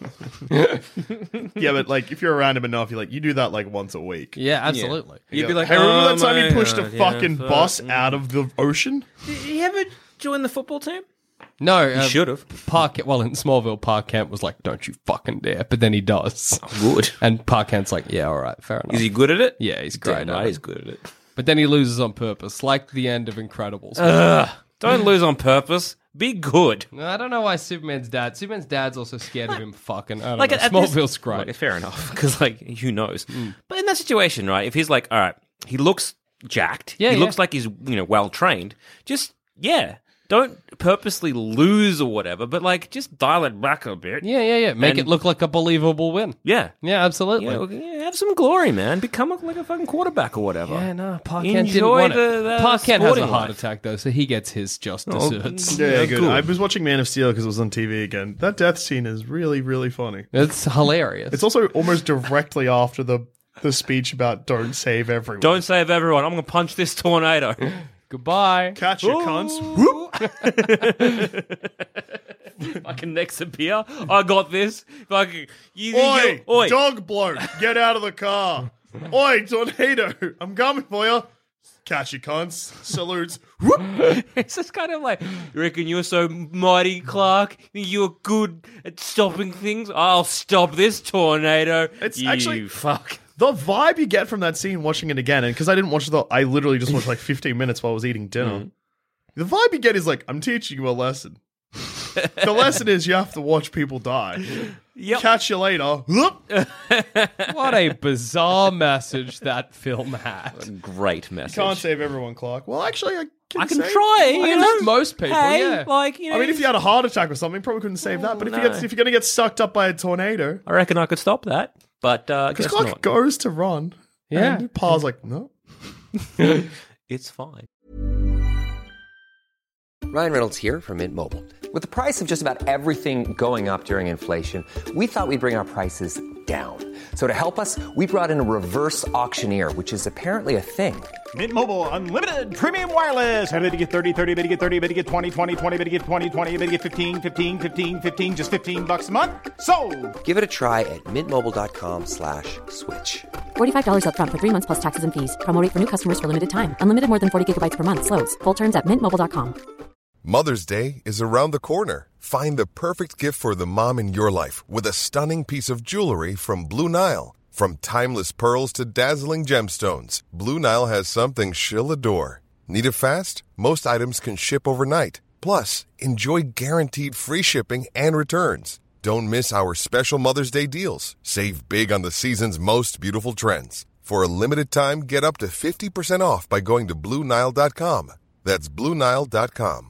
yeah, but like, if you're around him enough, you're like, you do that like once a week. yeah, absolutely. You You'd go, be like, hey, remember "Oh that time my you pushed a God, yeah, fucking fuck, bus mm." out of the ocean? Did you ever join the football team? No, He uh, should have. Park. Well, in Smallville, Park Kent was like, "Don't you fucking dare!" But then he does. Good. And Park Kent's like, "Yeah, all right, fair enough." Is he good at it? Yeah, he's great Damn at right, it. he's good at it. But then he loses on purpose, like the end of Incredibles. Ugh. Don't lose on purpose. Be good. I don't know why Superman's dad. Superman's dad's also scared of him fucking. I don't Like know. at, at Smallville's this, great. Like, fair enough, because like who knows? But in that situation, right? If he's like, all right, he looks jacked. Yeah, he yeah. looks like he's you know well trained. Just yeah, don't purposely lose or whatever, but like just dial it back a bit. Yeah, yeah, yeah. Make And- it look like a believable win. yeah. Yeah, absolutely. You know, yeah, have some glory, man. Become a, like a fucking quarterback or whatever. Yeah, no, Park Kent didn't Enjoy want the, it. the Park Kent has a sporting heart life. attack, though, so he gets his just Oh, desserts. Yeah, Yeah, good. cool. I was watching Man of Steel because it was on T V again. That death scene is really, really funny. It's hilarious. It's also almost directly after the the speech about don't save everyone. Don't save everyone. I'm gonna punch this tornado. Goodbye. catch your cunts. Whoop. Fucking next appear. I got this. Fucking you, Oi, you, oi. dog bloke, get out of the car. Oi, tornado, I'm coming for you. Catch your cunts. Salutes. Whoop. It's just kind of like, you reckon you're so mighty, Clark? You're good at stopping things? I'll stop this tornado. It's you actually- fuck. The vibe you get from that scene watching it again, and because I didn't watch the, I literally just watched like fifteen minutes while I was eating dinner. Mm. The vibe you get is like, I'm teaching you a lesson. The lesson is you have to watch people die. Yep. Catch you later. Whoop. What a bizarre message that film had. Great message. Can't save everyone, Clark. Well, actually, I can, I can save- try. You I know? guess most people, hey, yeah. like you know. I mean, if you had a heart attack or something, probably couldn't save that. But if, you no. get, if you're going to get sucked up by a tornado, I reckon I could stop that, but uh, I because guess Clark not. goes to run. Yeah. And Pa's like, no. It's fine. Ryan Reynolds here from Mint Mobile. With the price of just about everything going up during inflation, we thought we'd bring our prices down. So to help us, we brought in a reverse auctioneer, which is apparently a thing. Mint Mobile Unlimited Premium Wireless. How to get thirty, thirty, bit to get thirty, bit to get twenty, twenty, twenty, bit to get twenty, twenty, bit to get fifteen, fifteen, fifteen, fifteen, just fifteen bucks a month? Sold! Give it a try at mintmobile.com slash switch. forty-five dollars up front for three months plus taxes and fees. Promo rate for new customers for limited time. Unlimited more than forty gigabytes per month. Slows full terms at mint mobile dot com. Mother's Day is around the corner. Find the perfect gift for the mom in your life with a stunning piece of jewelry from Blue Nile. From timeless pearls to dazzling gemstones, Blue Nile has something she'll adore. Need it fast? Most items can ship overnight. Plus, enjoy guaranteed free shipping and returns. Don't miss our special Mother's Day deals. Save big on the season's most beautiful trends. For a limited time, get up to fifty percent off by going to Blue Nile dot com. That's Blue Nile dot com.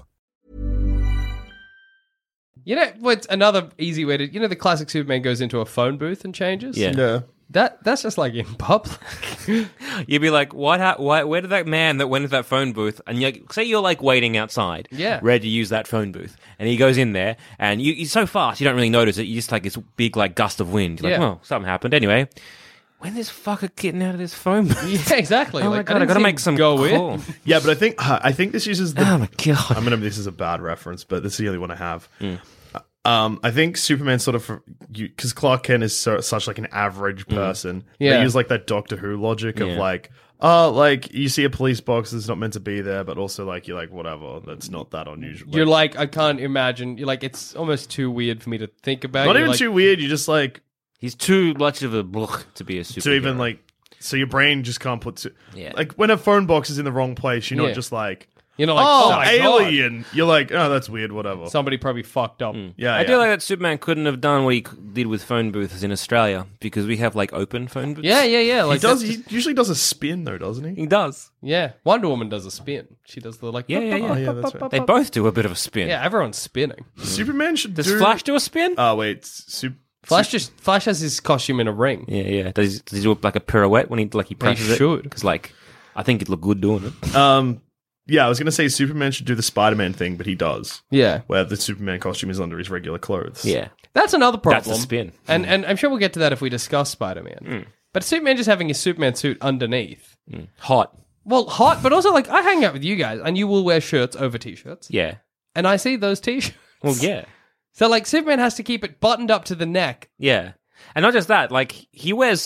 You know what's another easy way to, you know, the classic Superman goes into a phone booth and changes? Yeah. Yeah. That That's just like in public. You'd be like, what, ha- why, where did that man that went into that phone booth, and you say you're like waiting outside, Yeah. ready to use that phone booth, and he goes in there, and you, he's so fast, you don't really notice it, you just like this big like gust of wind. You're like, Yeah. oh, something happened. Anyway, when this fucker getting out of this phone booth? Yeah, exactly. Oh my like, God, I didn't gotta see make him some go call. in. Yeah, but I think I think this uses the. Oh my God. I'm gonna. This is a bad reference, but this is the only one I have. Mm. Um, I think Superman sort of because Clark Kent is so, such like an average person. Yeah. They use like that Doctor Who logic of Yeah. like, oh, like you see a police box that's not meant to be there, but also like you're like whatever, that's not that unusual. You're like, I can't imagine. You're like, it's almost too weird for me to think about. not You're even like, too weird. You just like He's too much of a blech to be a superhero. to even like. So your brain just can't put to, Yeah. like when a phone box is in the wrong place, you're Yeah. not just like, You're not like, oh, oh, my God. alien. You're like, oh, that's weird. Whatever. Somebody probably fucked up. yeah, I yeah. do like that Superman couldn't have done what he c- did with phone booths in Australia because we have like open phone booths. Yeah, yeah, yeah. Like he does. that's He just- usually does a spin though, doesn't he? He does. yeah. Wonder Woman does a spin. She does the like. Yeah, yeah, yeah. Oh, yeah, that's right. They both do a bit of a spin. Yeah, everyone's spinning. Superman should Does do. Flash do a spin? Oh wait, Super. Flash just Flash has his costume in a ring. yeah, yeah. Does he, does he do like a pirouette when he like he presses it? should. Because like I think it'd look good doing it. Um, yeah, I was gonna say Superman should do the Spider-Man thing, but he does, Yeah, where the Superman costume is under his regular clothes. Yeah. that's another problem. That's the spin. and and I'm sure we'll get to that if we discuss Spider-Man. But Superman just having his Superman suit underneath. Hot. Well, hot, but also like I hang out with you guys, and you will wear shirts over t-shirts, Yeah. and I see those t-shirts. Well, yeah. So like Superman has to keep it buttoned up to the neck. Yeah. And not just that, like he wears, say,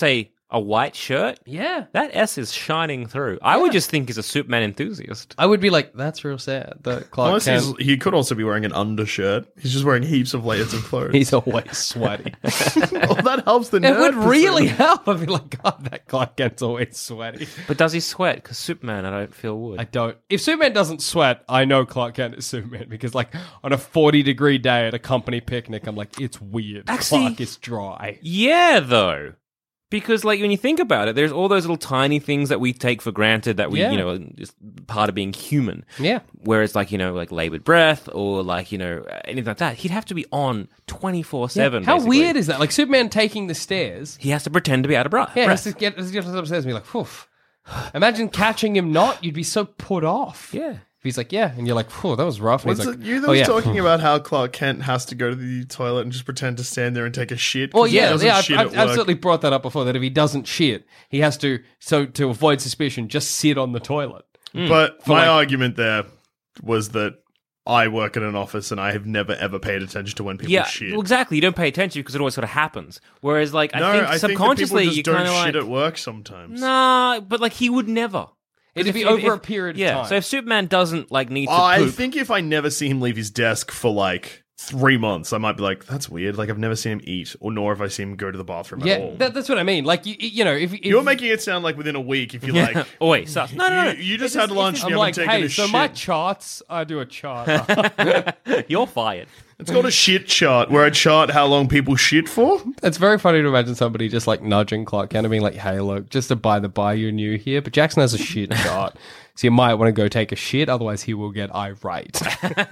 A white shirt? Yeah. That S is shining through. I would just think he's a Superman enthusiast. I would be like, that's real sad. That Clark Unless Kent, he's, he could also be wearing an undershirt. He's just wearing heaps of layers of clothes. he's always sweaty. Oh, that helps the It nerd would really persona. help. I'd be like, God, that Clark Kent's always sweaty. But does he sweat? Because Superman, I don't feel would. I don't. If Superman doesn't sweat, I know Clark Kent is Superman because, like, on a forty degree day at a company picnic, I'm like, it's weird. Actually- Clark is dry. Yeah, though. Because, like, when you think about it, there's all those little tiny things that we take for granted that we, Yeah. you know, are just part of being human. Yeah. Whereas, like, you know, like labored breath or, like, you know, anything like that, he'd have to be on twenty-four seven. How weird is that? Like, Superman taking the stairs. He has to pretend to be out of breath. Yeah, he has to get, has to get upstairs and be like, whew. Imagine catching him not. You'd be so put off. Yeah. If he's like, yeah, and you're like, whew, that was rough. And Was he's it like, you that oh, was yeah. talking about how Clark Kent has to go to the toilet and just pretend to stand there and take a shit? 'cause Well, he yeah, doesn't yeah, I've, shit I've at work. absolutely brought that up before. That if he doesn't shit, he has to. So to avoid suspicion, just sit on the toilet. But For my like- argument there was that I work in an office and I have never ever paid attention to when people Yeah, shit. well, exactly. You don't pay attention because it always sort of happens. Whereas, like, no, I think I subconsciously think that you people kind just of don't like, shit at work sometimes. nah, but like he would never. It'd If- be if- over if- a period of yeah, time. so if Superman doesn't like need to I poop, think if I never see him leave his desk for like three months, I might be like, that's weird. Like, I've never seen him eat, or nor have I seen him go to the bathroom at yeah, all. that, that's what I mean. Like, you, you know, if, if You're making it sound like within a week, if you like. oh wait, so, no, no, no. You, you just It's had lunch and I'm you like, haven't taken hey, a so shit. my charts, I do a chart. You're fired. It's called a shit chart, where I chart how long people shit for. It's very funny to imagine somebody just like nudging Clark Kent and being like, hey, look, just to by the by, you're new here, but Jackson has a shit chart. So you might want to go take a shit, otherwise he will get irate.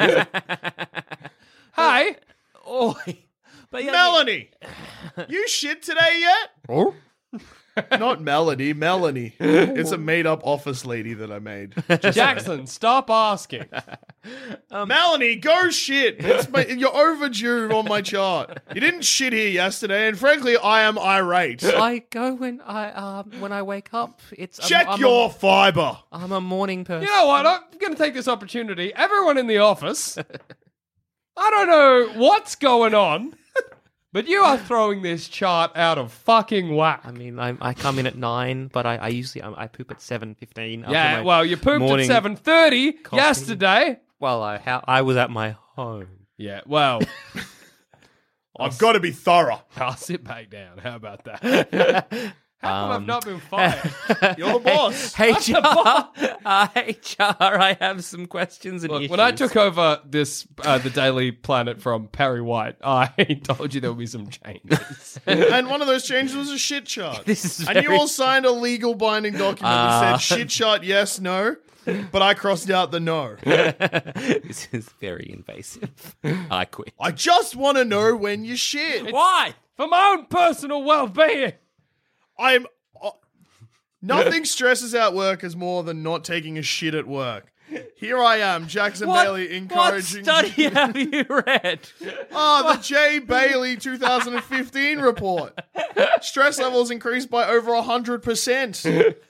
Hi. Oh, but yeah, Melanie, you shit today yet? Oh? Not Melody, Melanie. It's a made-up office lady that I made. Jackson, stop asking. Melanie, go shit. It's my, you're overdue on my chart. You didn't shit here yesterday, and frankly, I am irate. I go when I um when I wake up. It's Check I'm, I'm your A, fiber. I'm a morning person. You know what? I'm going to take this opportunity. Everyone in the office, I don't know what's going on, but you are throwing this chart out of fucking whack. I mean, I, I come in at nine, but I, I usually I, I poop at seven fifteen. Yeah, well, you pooped at morning seven thirty coffee. yesterday. Well, I how I was at my home. Yeah, well, I've got to be thorough. I'll sit back down. How about that? How come I've Um, not been fired? You're the boss. H R, uh, H R, I have some questions and Look, issues. when I took over this, uh, the Daily Planet from Perry White, I told you there would be some changes. And one of those changes was a shit chart. This is and you very- all signed a legal binding document that Uh, said shit chart, yes, no. But I crossed out the no. this is very invasive. I quit. I just want to know when you shit. Why? For my own personal well-being. I'm. Uh, nothing stresses out workers more than not taking a shit at work. Here I am, Jackson What, Bailey, what encouraging. study have you read? Ah, the Jay Bailey two thousand fifteen report. Stress levels increased by over one hundred percent.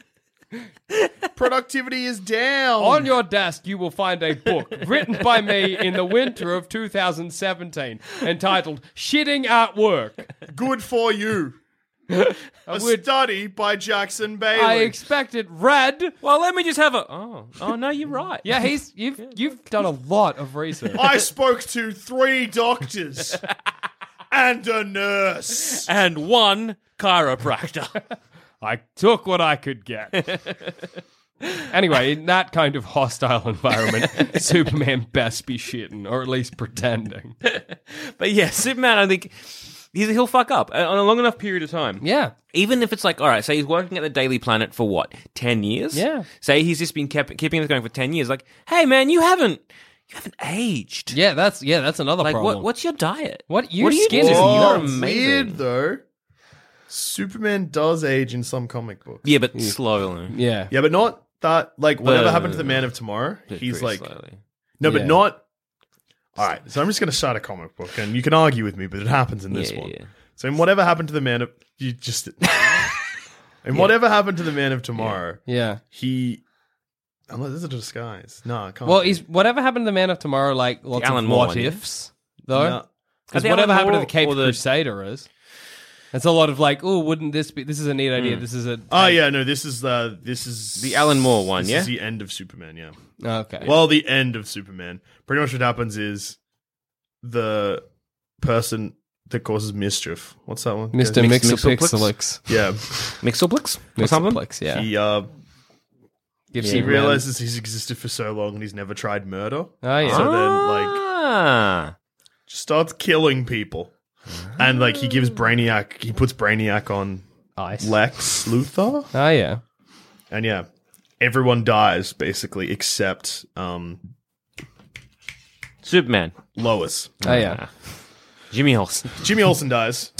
Productivity is down. On your desk, you will find a book written by me in the winter of two thousand seventeen entitled Shitting at Work. Good for you. A would- study by Jackson Bailey. I expect it read. Well, let me just have a. Oh, oh no, you're right. Yeah, he's you've you've done a lot of research. I spoke to three doctors and a nurse. And one chiropractor. I took what I could get. Anyway, in that kind of hostile environment, Superman best be shitting, or at least pretending. But yeah, Superman, I think he's, he'll fuck up uh, on a long enough period of time. Yeah. Even if it's like, all right, say he's working at the Daily Planet for what, ten years? Yeah. Say he's just been kept, keeping this going for ten years. Like, hey man, you haven't, you haven't aged. Yeah, that's yeah, that's another Like, problem. what, what's your diet? What your what do you skin do? is You're Oh, amazing. weird though. Superman does age in some comic books. Yeah, but slowly. Yeah. Yeah, but not that. Like whatever Uh, happened to the Man of Tomorrow, Very he's like slowly. no, but Yeah. not. All right, so I'm just going to start a comic book, and you can argue with me, but it happens in this Yeah, one. yeah. So in whatever happened to the Man of you just in whatever happened to the Man of Tomorrow, Yeah. he. Unless this is a disguise. No, I can't. Well, be. he's whatever happened to the Man of Tomorrow, like lots Alan of Moore what one, yeah. ifs, though. No. Because the whatever Alan happened to Moore the Caped or the- Crusader is. It's a lot of like, oh, wouldn't this be? This is a neat idea. This is a. Oh yeah, no, this is the this is The Alan Moore one, this yeah? is the end of Superman. Yeah. Okay. Well, the end of Superman. Pretty much what happens is the person that causes mischief. What's that one? Mister Mix- Mixopixelix. Yeah. Mixoplex or something? Mixoplex, yeah. He uh, Gives he Superman- realizes he's existed for so long and he's never tried murder. Oh, yeah. So then, like, Ah. just starts killing people, and like he gives Brainiac, he puts Brainiac on Ice. Lex Luthor, Oh, yeah. and yeah, everyone dies basically except um Superman. Lois. Oh, yeah. Jimmy Olsen. Jimmy Olsen dies,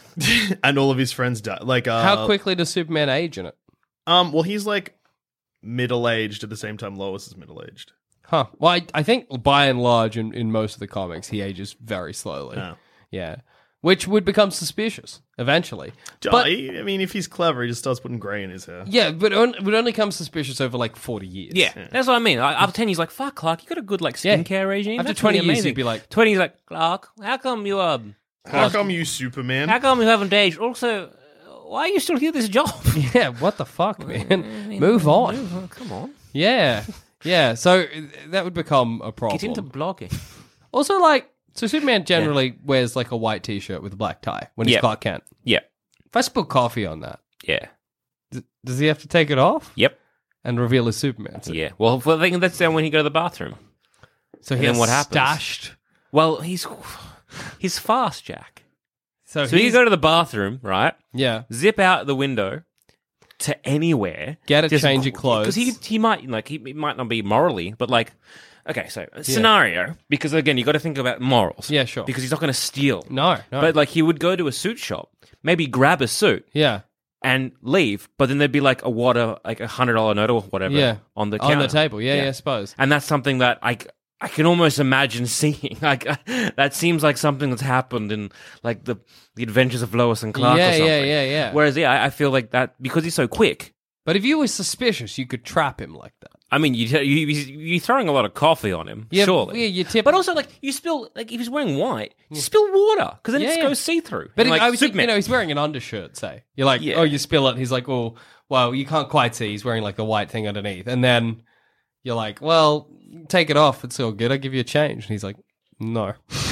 and all of his friends die. Like, uh, How quickly does Superman age in it? Um, well, he's like middle aged at the same time Lois is middle aged. Huh. Well, I, I think by and large, in, in most of the comics, he ages very slowly. Yeah. Yeah. Which would become suspicious eventually. But But I mean, if he's clever, he just starts putting grey in his hair. yeah, but it on- would only come suspicious over like forty years. Yeah, that's what I mean. I, after ten years, like, fuck, Clark, you got a good, like, Yeah. skincare regime. After That's twenty really years, amazing. you'd be like- twenty years, like, Clark, how come you, um, How come you Superman? how come you haven't aged? Also, why are you still here this job? Yeah, what the fuck, man? Move on. Move on, come on. Yeah. Yeah. So uh, that would become a problem. Get into blogging. Also, like, so Superman generally wears like a white t shirt with a black tie when he's Yep. Clark Kent. Yeah. If I spill coffee on that, Yeah. d- does he have to take it off Yep. and reveal his Superman suit? Yeah. Well, I think that's then when he go to the bathroom. So And he then has what happens? stashed. Well, he's he's fast, Jack. So, So you he's- go to the bathroom, right? Yeah. Zip out the window to anywhere. Get a change of clothes. Because he he might like he, he might not be morally, but like okay, so a scenario because again you got to think about morals. Yeah, sure. Because he's not going to steal. No, no. But like he would go to a suit shop, maybe grab a suit yeah. and leave, but then there'd be like a water like a hundred dollar note or whatever Yeah. on the On counter. the table. Yeah, yeah, Yeah. I suppose. And that's something that I, I can almost imagine seeing. Like that seems like something that's happened in like the the Adventures of Lois and Clark. Yeah, or something. yeah, yeah, yeah. Whereas yeah, I, I feel like that because he's so quick. But if you were suspicious, you could trap him like that. I mean, you, you you're throwing a lot of coffee on him, Yeah, surely. yeah, you tip- But also, like you spill, like if he's wearing white, you spill water because then Yeah, it yeah. goes see through. But if, like I was thinking, Superman. you know, he's wearing an undershirt, say. You're like, Yeah. oh, you spill it. He's like, oh, well, you can't quite see. He's wearing like the white thing underneath. And then you're like, well, take it off. It's all good. I'll give you a change. And he's like, no.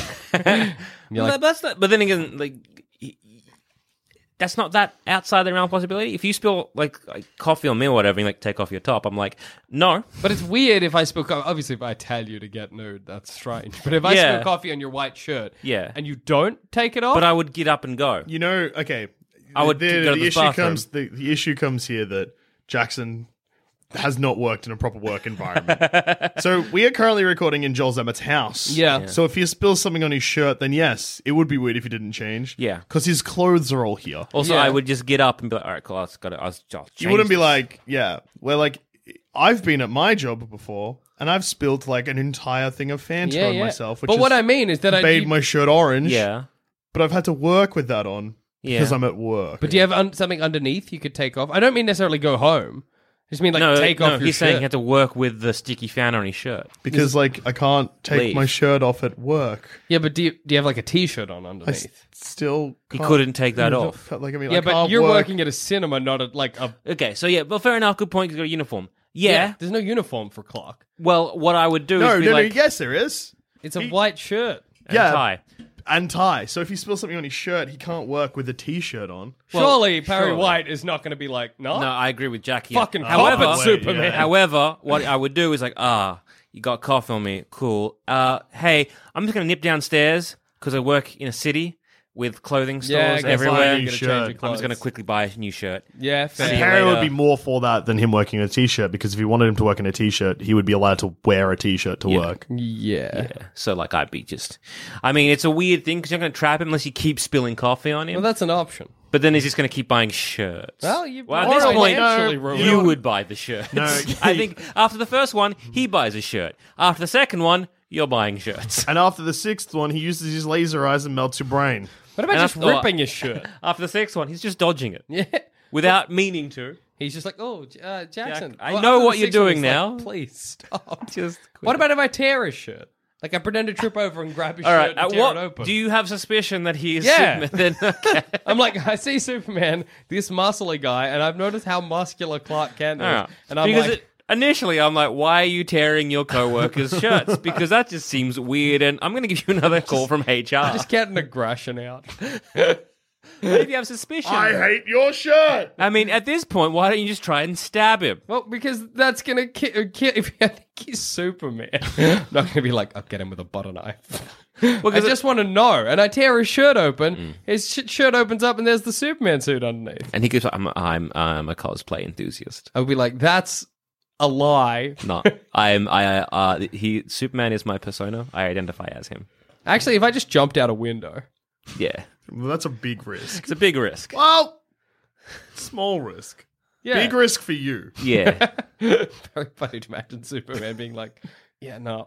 And you're But like, that's not, but then again, like y- y- that's not that outside the realm of possibility. If you spill like, like coffee on me or whatever, and like take off your top, I'm like, no. but it's weird if I spill coffee. Obviously, if I tell you to get nude, that's strange. But if I Yeah. spill coffee on your white shirt Yeah. and you don't take it off, But I would get up and go. You know, okay. I would the, go to the the issue bathroom. comes the, the issue comes here that Jackson has not worked in a proper work environment. So we are currently recording in Joel Zammett's house. Yeah. Yeah. So if he spills something on his shirt, then yes, it would be weird if he didn't change. Yeah. Because his clothes are all here. Also, Yeah. I would just get up and be like, all right, cool, I've got to, I'll, I'll You wouldn't change be this. like, yeah. Well, like, I've been at my job before, and I've spilled like an entire thing of Fanta yeah, on yeah. myself. Which But what has I mean is that I. made you- my shirt orange. yeah. But I've had to work with that on because Yeah. I'm at work. But do you have un- something underneath you could take off? I don't mean necessarily go home. I just mean like no, take no, off your he's shirt. saying he had to work with the sticky fan on his shirt. Because like I can't take Leave. my shirt off at work. Yeah, but do you, do you have like a t-shirt on I underneath? s- still He can't- couldn't take that off. Like I mean, yeah, I but can't you're work. working at a cinema, not at like a. Okay, so yeah, well, fair enough. Good point. He's got a uniform. Yeah. There's no uniform for Clark. Well, what I would do No, is be no, like, no. Yes, there is. It's a He- white shirt. and yeah. tie. And tie. So if he spills something on his shirt, he can't work with a t-shirt on. Well, Surely Perry surely. White is not going to be like, no, No, I agree with Jack here. fucking however, cop it, Superman. yeah. however, what I would do is like, ah, you got coffee on me, cool. Uh, hey, I'm just gonna nip downstairs because I work in a city with clothing Yeah, I stores guess everywhere. I need a change of I'm just clothes. gonna quickly buy a new shirt. Yeah, fair. See you Harry would later. be more for that than him working in a t-shirt because if he wanted him to work in a t-shirt, he would be allowed to wear a t-shirt to Yeah. work. Yeah. Yeah. So like, I'd be just. I mean, it's a weird thing because you're not gonna trap him unless you keep spilling coffee on him. Well, that's an option. But then he's just going to keep buying shirts. Well, you- well, at or this point, financially you, ruined. would buy the shirts. No. I think after the first one, he buys a shirt. After the second one, you're buying shirts. And after the sixth one, he uses his laser eyes and melts your brain. What about And just I thought- ripping his shirt? After the sixth one, he's just dodging it Yeah. without meaning to. He's just like, oh, J- uh, Jackson. Jack, I Well, know after what the you're sixth one, doing he's like, now. Please stop. Just What about if I tear his shirt? Like I pretend to trip over and grab his All shirt right. and Uh, tear what it open. do you have suspicion that he is Yeah. Superman? Then okay. I'm like, I see Superman, this muscly guy, and I've noticed how muscular Clark Kent is. All right. And I'm because like, it, initially I'm like, why are you tearing your coworkers' shirts? Because that just seems weird. And I'm going to give you another call from H R. just get an aggression out. What if you have suspicion? I hate your shirt. I mean, at this point, why don't you just try and stab him? Well, because that's going to kill. Ki- if I think he's Superman, I'm not going to be like, I'll get him with a butter knife. Well, I 'cause just want to know. And I tear his shirt open. His sh- shirt opens up, and there's the Superman suit underneath. And he goes, I'm, I'm, I'm a cosplay enthusiast. I would be like, that's a lie. No, I'm, I, uh, he, Superman is my persona. I identify as him. Actually, if I just jumped out a window. Yeah. Well, that's a big risk. It's a big risk. Well, small risk. Yeah. Big risk for you. Yeah. Very funny to imagine Superman being like, yeah, no.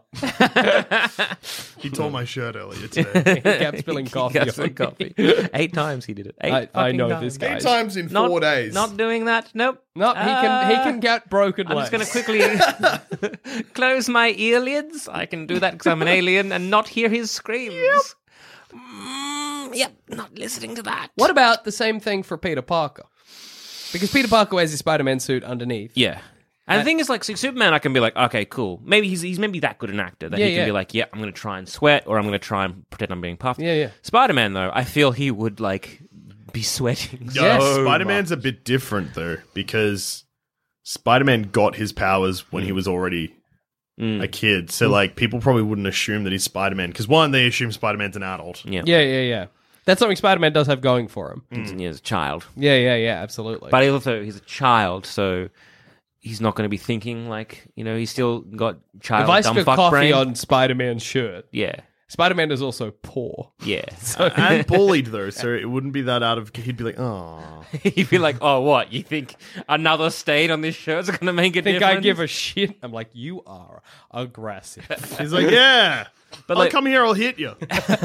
He tore my shirt earlier today. He kept spilling coffee. He kept spilling on me. coffee. Eight times he did it. Eight I, I fucking know times. this guy. Eight times in Not- four days. Not doing that. Nope. No, he can he can get broken I'm legs. just going to quickly close my earlids. I can do that because I'm an alien and not hear his screams. Yep. Mm, yep, not listening to that. What about the same thing for Peter Parker? Because Peter Parker wears his Spider-Man suit underneath. Yeah. And the thing is, like, so Superman, I can be like, okay, cool. Maybe he's he's maybe that good an actor that Yeah, he can yeah. be like, yeah, I'm going to try and sweat, or I'm going to try and pretend I'm being puffed. Yeah, yeah. Spider-Man, though, I feel he would, like, be sweating. No, Yes. Spider-Man's a bit different, though, because Spider-Man got his powers when he was already a kid. So, like, people probably wouldn't assume that he's Spider-Man. Because, one, they assume Spider-Man's an adult. Yeah. Yeah, yeah, yeah. That's something Spider-Man does have going for him. He's, he's a child. Yeah, yeah, yeah, absolutely. But he also, he's a child, so he's not going to be thinking, like, you know, he's still got child if I dumb spill fuck coffee brain. on Spider-Man's shirt, Yeah. Spider-Man is also poor. Yeah. And bullied, though, so it wouldn't be that out of... He'd be like, oh. He'd be like, oh, what? You think another stain on this shirt's going to make a Think difference? I give a shit? I'm like, you are aggressive. He's like, yeah. But I'll like- come here, I'll hit you.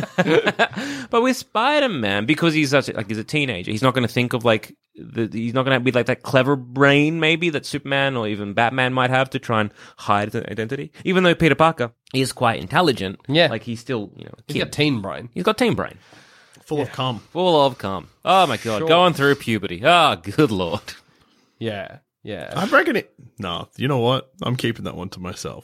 But with Spider-Man, because he's such a, like he's a teenager, he's not going to think of like the, he's not going to be like that clever brain maybe that Superman or even Batman might have to try and hide his identity. Even though Peter Parker is quite intelligent, Yeah. like he's still you know a He's kid. got teen brain. He's got teen brain, Full of cum. full of cum. Oh my god, Sure. going through puberty. Oh, good lord. Yeah, yeah. I reckon it... No, you know what? I'm keeping that one to myself.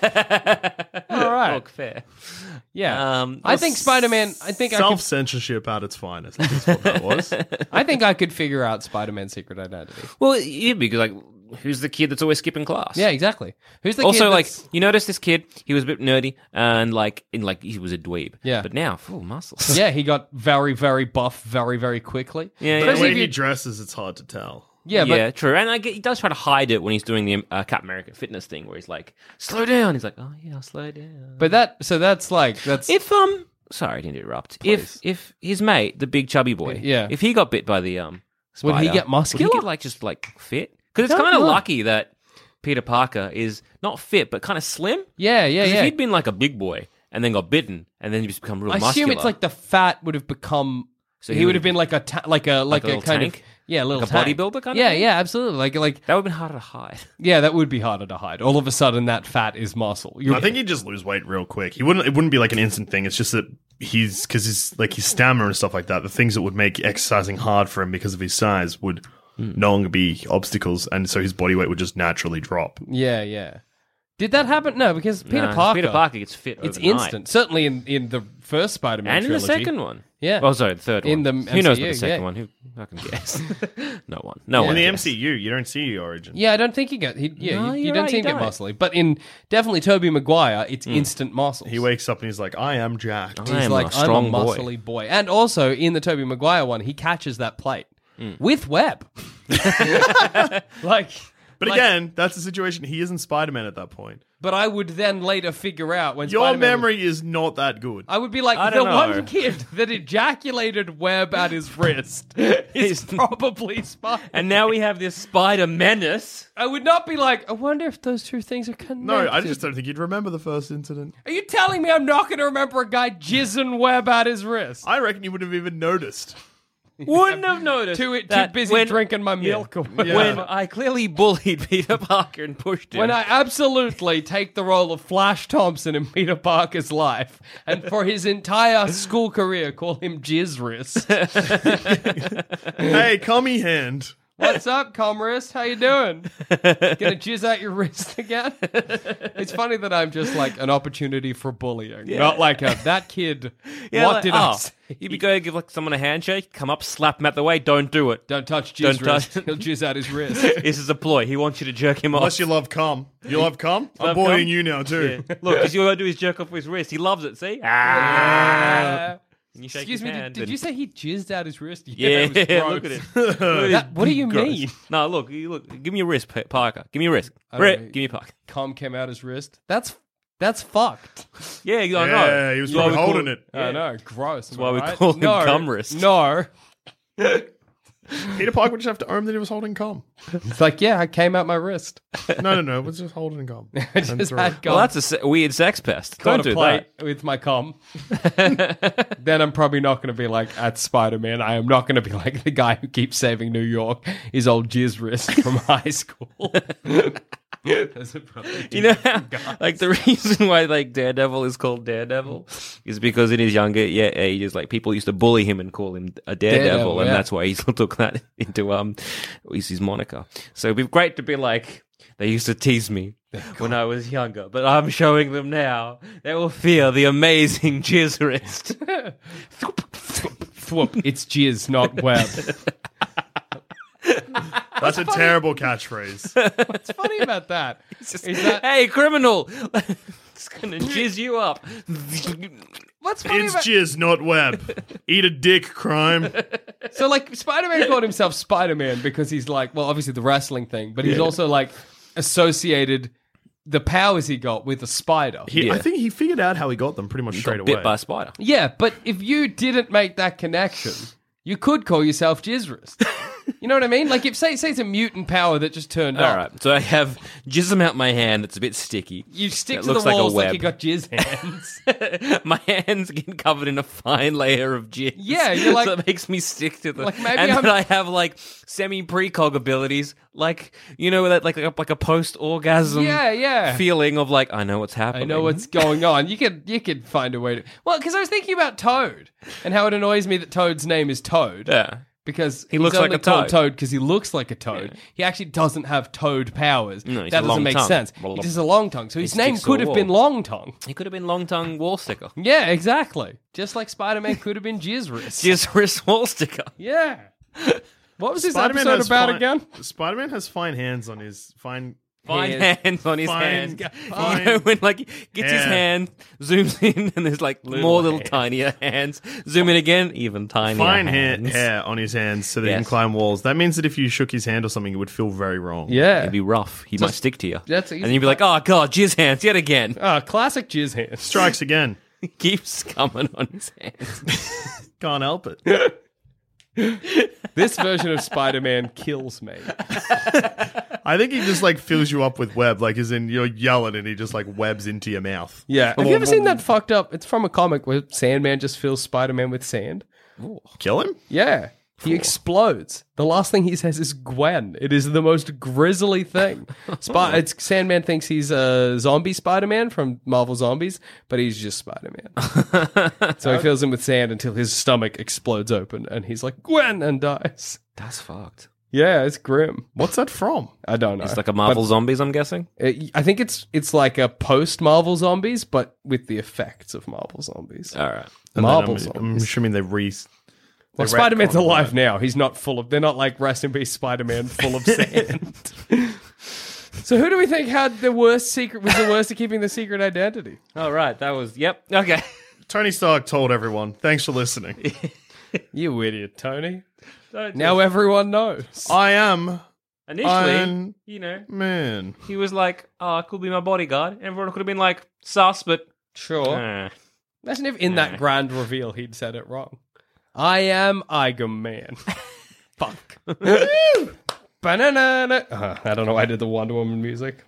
All right. Look, fair. Yeah. Um, I think Spider-Man, I think I could, Self-censorship at its finest. That's what that was. I think I could figure out Spider-Man's secret identity. Well, yeah, because like, who's the kid that's always skipping class? Yeah, exactly. Who's the also, kid like, that's- you notice this kid, he was a bit nerdy, and, like, in like he was a dweeb. Yeah. But now, full muscles. yeah, he got very, very buff very, very quickly. Yeah, But yeah. the way if he you- dresses, it's hard to tell. Yeah, but yeah, true. And like, he does try to hide it when he's doing the uh, Captain America fitness thing, where he's like, slow down. He's like, oh, yeah, I'll slow down. but that so that's like that's If, um, sorry to interrupt. Please. If if his mate, the big chubby boy, Yeah. if he got bit by the, um, Would he spider, get muscular? Would he get, like, just, like, fit? Because it's Don't kind of know. lucky that Peter Parker is not fit, but kind of slim. yeah, yeah, 'Cause yeah. If he'd been like a big boy and then got bitten and then he just become real I muscular. assume it's like the fat would have become. So he, he would would- have been like a ta- like a like, a a, little kind tank? of yeah, a little Like a tank. bodybuilder kind of Yeah, thing? yeah, absolutely. Like like that would have been harder to hide. yeah, that would be harder to hide. All of a sudden, that fat is muscle. You're, I think he'd just lose weight real quick. He wouldn't. It wouldn't be like an instant thing. It's just that he's because his like his stamina and stuff like that. The things that would make exercising hard for him because of his size would no longer be obstacles, and so his body weight would just naturally drop. yeah, yeah. Did that happen? No, because Peter Nah, Parker. Peter Parker gets fit It's overnight. instant. Certainly in, in the first Spider-Man And in the trilogy. second one. Yeah. Oh, sorry, the third In one. the Who knows about M C U, the second yeah. one? Who I can guess? no one. No In one. the guessed. M C U, you don't see the origin. Yeah, I don't think he got. He, yeah, No, you, you you're don't right, see you him get don't. muscly, but in definitely Tobey Maguire, it's instant muscles. He wakes up and he's like, "I am jacked." I He's am like, a strong I'm a boy. muscly boy. And also in the Tobey Maguire one, he catches that plate with web. like, But like- again, that's the situation. He isn't Spider-Man at that point. but I would then later figure out when Your Spider-Man- memory is not that good. I would be like, I the don't know. one kid that ejaculated web at his wrist is probably Spider. And now we have this Spider Menace. I would not be like, I wonder if those two things are connected. No, I just don't think you'd remember the first incident. Are you telling me I'm not going to remember a guy jizzing web at his wrist? I reckon you would have even noticed. wouldn't have noticed. Too, too that busy when, drinking my milk. Or When whatever. I clearly bullied Peter Parker and pushed him. When I absolutely take the role of Flash Thompson in Peter Parker's life, and for his entire school career, call him Jizz Wrist. Hey, commie hand. What's up, comrade? How you doing? Gonna jizz out your wrist again? It's funny that I'm just like an opportunity for bullying, Yeah. not like a, that kid. Yeah, what like, did I oh, say? You'd be going to give like someone a handshake, come up, slap him out the way. Don't do it. Don't touch Don't Jizz wrist. touch- He'll jizz out his wrist. This is a ploy. He wants you to jerk him off. Unless you love cum. You love cum? I'm Love bullying cum? you now, too. Yeah. Look, because you got to do is jerk off his wrist. He loves it. See? Ah. And you shake Excuse his me, did, hand did and- you say he jizzed out his wrist? Yeah, it was gross. look at it. Look at his That- what do you gross. mean? No, look, you look. Give me your wrist, Pa- Parker. Give me your wrist. I don't Rick, know. give me Parker. Cum came out his wrist. That's that's fucked. Yeah, I know. Yeah, he was That's why probably we call holding it. I know, gross. That's why we right? call him no, cum wrist. No. Peter Parker would just have to own that he was holding cum. It's like, yeah, I came out my wrist. No, no, no. It was just holding cum. I And just threw had it. cum. Well, that's a se- weird sex pest. Got Don't a do plate that. with my cum. Then I'm probably not going to be like at Spider-Man. I am not going to be like the guy who keeps saving New York, his old jizz wrist from high school. There's a probably You know, how, like the reason why like Daredevil is called Daredevil is because in his younger yeah ages, like people used to bully him and call him a Daredevil, Daredevil, and yeah. that's why he took that into um, is his moniker. So it'd be great to be like they used to tease me when I was younger, but I'm showing them now. They will feel the amazing jizz wrist. Thwop. It's jizz, not web. That's a terrible catchphrase. What's funny about that? Just, Is that hey, criminal! It's gonna jizz you up. what's funny It's about jizz, not web. Eat a dick, crime. So, like, Spider-Man called himself Spider-Man because he's like, well, obviously the wrestling thing, but he's also like associated the powers he got with a spider. He, Yeah. I think he figured out how he got them pretty much straight Got away. bit by a spider. Yeah, but if you didn't make that connection, you could call yourself Jizzrist. You know what I mean? Like, if say say it's a mutant power that just turned All up, right, so I have jism out my hand. It's a bit sticky. you stick It to the looks like a walls like, web. you got jizz hands. My hands get covered in a fine layer of jizz. Yeah, you're like- so it makes me stick to the. Like, maybe and I'm- then I have like semi-precog abilities, like you know that like like a, like a post-orgasm Yeah, yeah. feeling of like I know what's happening. I know what's going on. You could you could find a way to. Well, because I was thinking about Toad and how it annoys me that Toad's name is Toad. Yeah. Because He he's looks like only a called toad. Toad because he looks like a toad. He actually doesn't have toad powers. No, he's that a doesn't long make tongue. sense. Blah, He blah, just has a long tongue. So his He name sticks to a could have wall. been Long Tongue. He could have been long tongue wall sticker. Yeah, exactly. Just like Spider-Man could have been Jizz Wrist. Jizz wrist wall sticker. Yeah. What was this Spider-Man episode has about fine- again? Spider-Man has fine hands on his fine. Fine Hands. hands on his Fine- hand. fine You know, when like he gets his hair. hand, zooms in, and there's like Little more little hands. tinier hands. Zoom in again, even tinier Fine hair, hands. hair on his hands so that he Yes. can climb walls. That means that if you shook his hand or something, it would feel very wrong. Yeah. It'd be rough. He might stick to you. That's and then you'd be like, oh god, jizz hands yet again. Ah, classic Jizz hands. Strikes again. He keeps coming on his hands. Can't help it. This version of Spider-Man kills me. I think he just like fills you up with web, like as in you're yelling and he just like webs into your mouth. Yeah. Have you ever seen that fucked up? It's from a comic where Sandman just fills Spider-Man with sand. Kill him? Yeah. He explodes. The last thing he says is Gwen. It is the most grisly thing. Sp- it's, Sandman thinks he's a zombie Spider-Man from Marvel Zombies, but he's just Spider-Man. So he fills him with sand until his stomach explodes open and he's like, Gwen, and dies. That's fucked. Yeah, it's grim. What's that from? I don't know. It's like a Marvel But Zombies, I'm guessing. it- I think it's it's like a post-Marvel Zombies, but with the effects of Marvel Zombies. All right. And then Marvel I'm, Zombies. I'm assuming they re. Well, they Spider-Man's retconned alive that. now. He's not full of... They're not like rest in peace Spider-Man full of sand. So who do we think had the worst secret, was the worst at keeping the secret identity? All right. That was, yep. Okay. Tony Stark told everyone. Thanks for listening. You idiot, Tony. So Now everyone knows. I am Initially, Iron you know, Man. he was like, oh, I could be my bodyguard. Everyone could have been like, sus, but... Sure. eh. Imagine if in that grand reveal he'd said it wrong. I am Igam Man. Fuck. Banana. Uh, I don't know why I did the Wonder Woman music.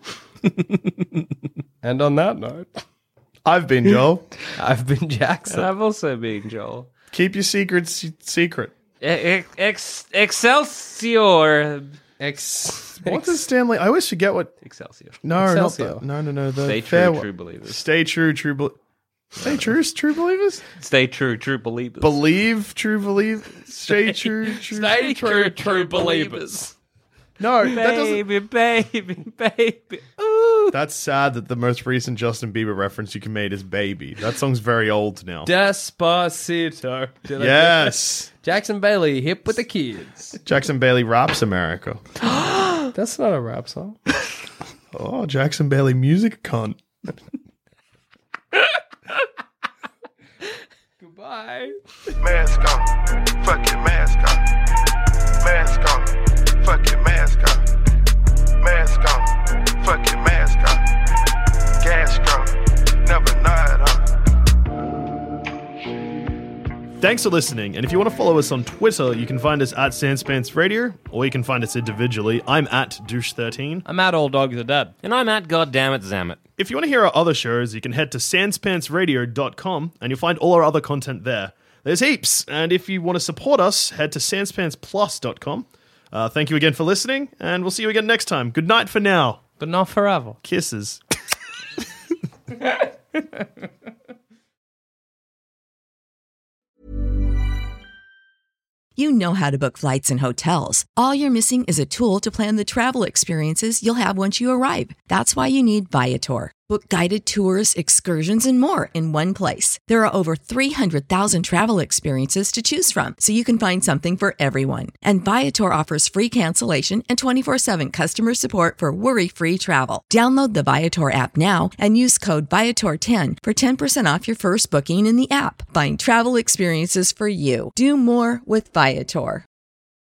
And on that note, I've been Joel. I've been Jackson. And I've also been Joel. Keep your secrets secret. Ex- ex- Excelsior. Ex. What does Stanley? I always forget what. Excelsior. No, Excelsior. not the, no, no, no. The Stay fair true, one. true believers. Stay true, true. Be- Stay true, true believers. Stay true, true believers. Believe, true believe. Stay true, true. Stay true, true believers. No, that doesn't. Baby, baby, baby. Ooh. That's sad that the most recent Justin Bieber reference you can make is "Baby." That song's very old now. Despacito. Did I Yes, get that? Jackson Bailey, hip with the kids. Jackson Bailey raps America. That's not a rap song. Oh, Jackson Bailey music cunt. Goodbye. Mask on, fucking mask on. Mask on, fucking mask on. Mask on, fucking mask on. Gas gone, never nod on. Thanks for listening, and if you want to follow us on Twitter, you can find us at Sanspants Radio, or you can find us individually. I'm at douche thirteen. I'm at All Dogs Are Dead. And I'm at Goddammit Zammit. If you want to hear our other shows, you can head to sanspantsradio dot com, and you'll find all our other content there. There's heaps, and if you want to support us, head to sanspants plus dot com. Uh, thank you again for listening, and we'll see you again next time. Good night for now. But not forever. Kisses. You know how to book flights and hotels. All you're missing is a tool to plan the travel experiences you'll have once you arrive. That's why you need Viator. Book guided tours, excursions, and more in one place. There are over three hundred thousand travel experiences to choose from, so you can find something for everyone. And Viator offers free cancellation and twenty-four seven customer support for worry-free travel. Download the Viator app now and use code Viator ten for ten percent off your first booking in the app. Find travel experiences for you. Do more with Viator.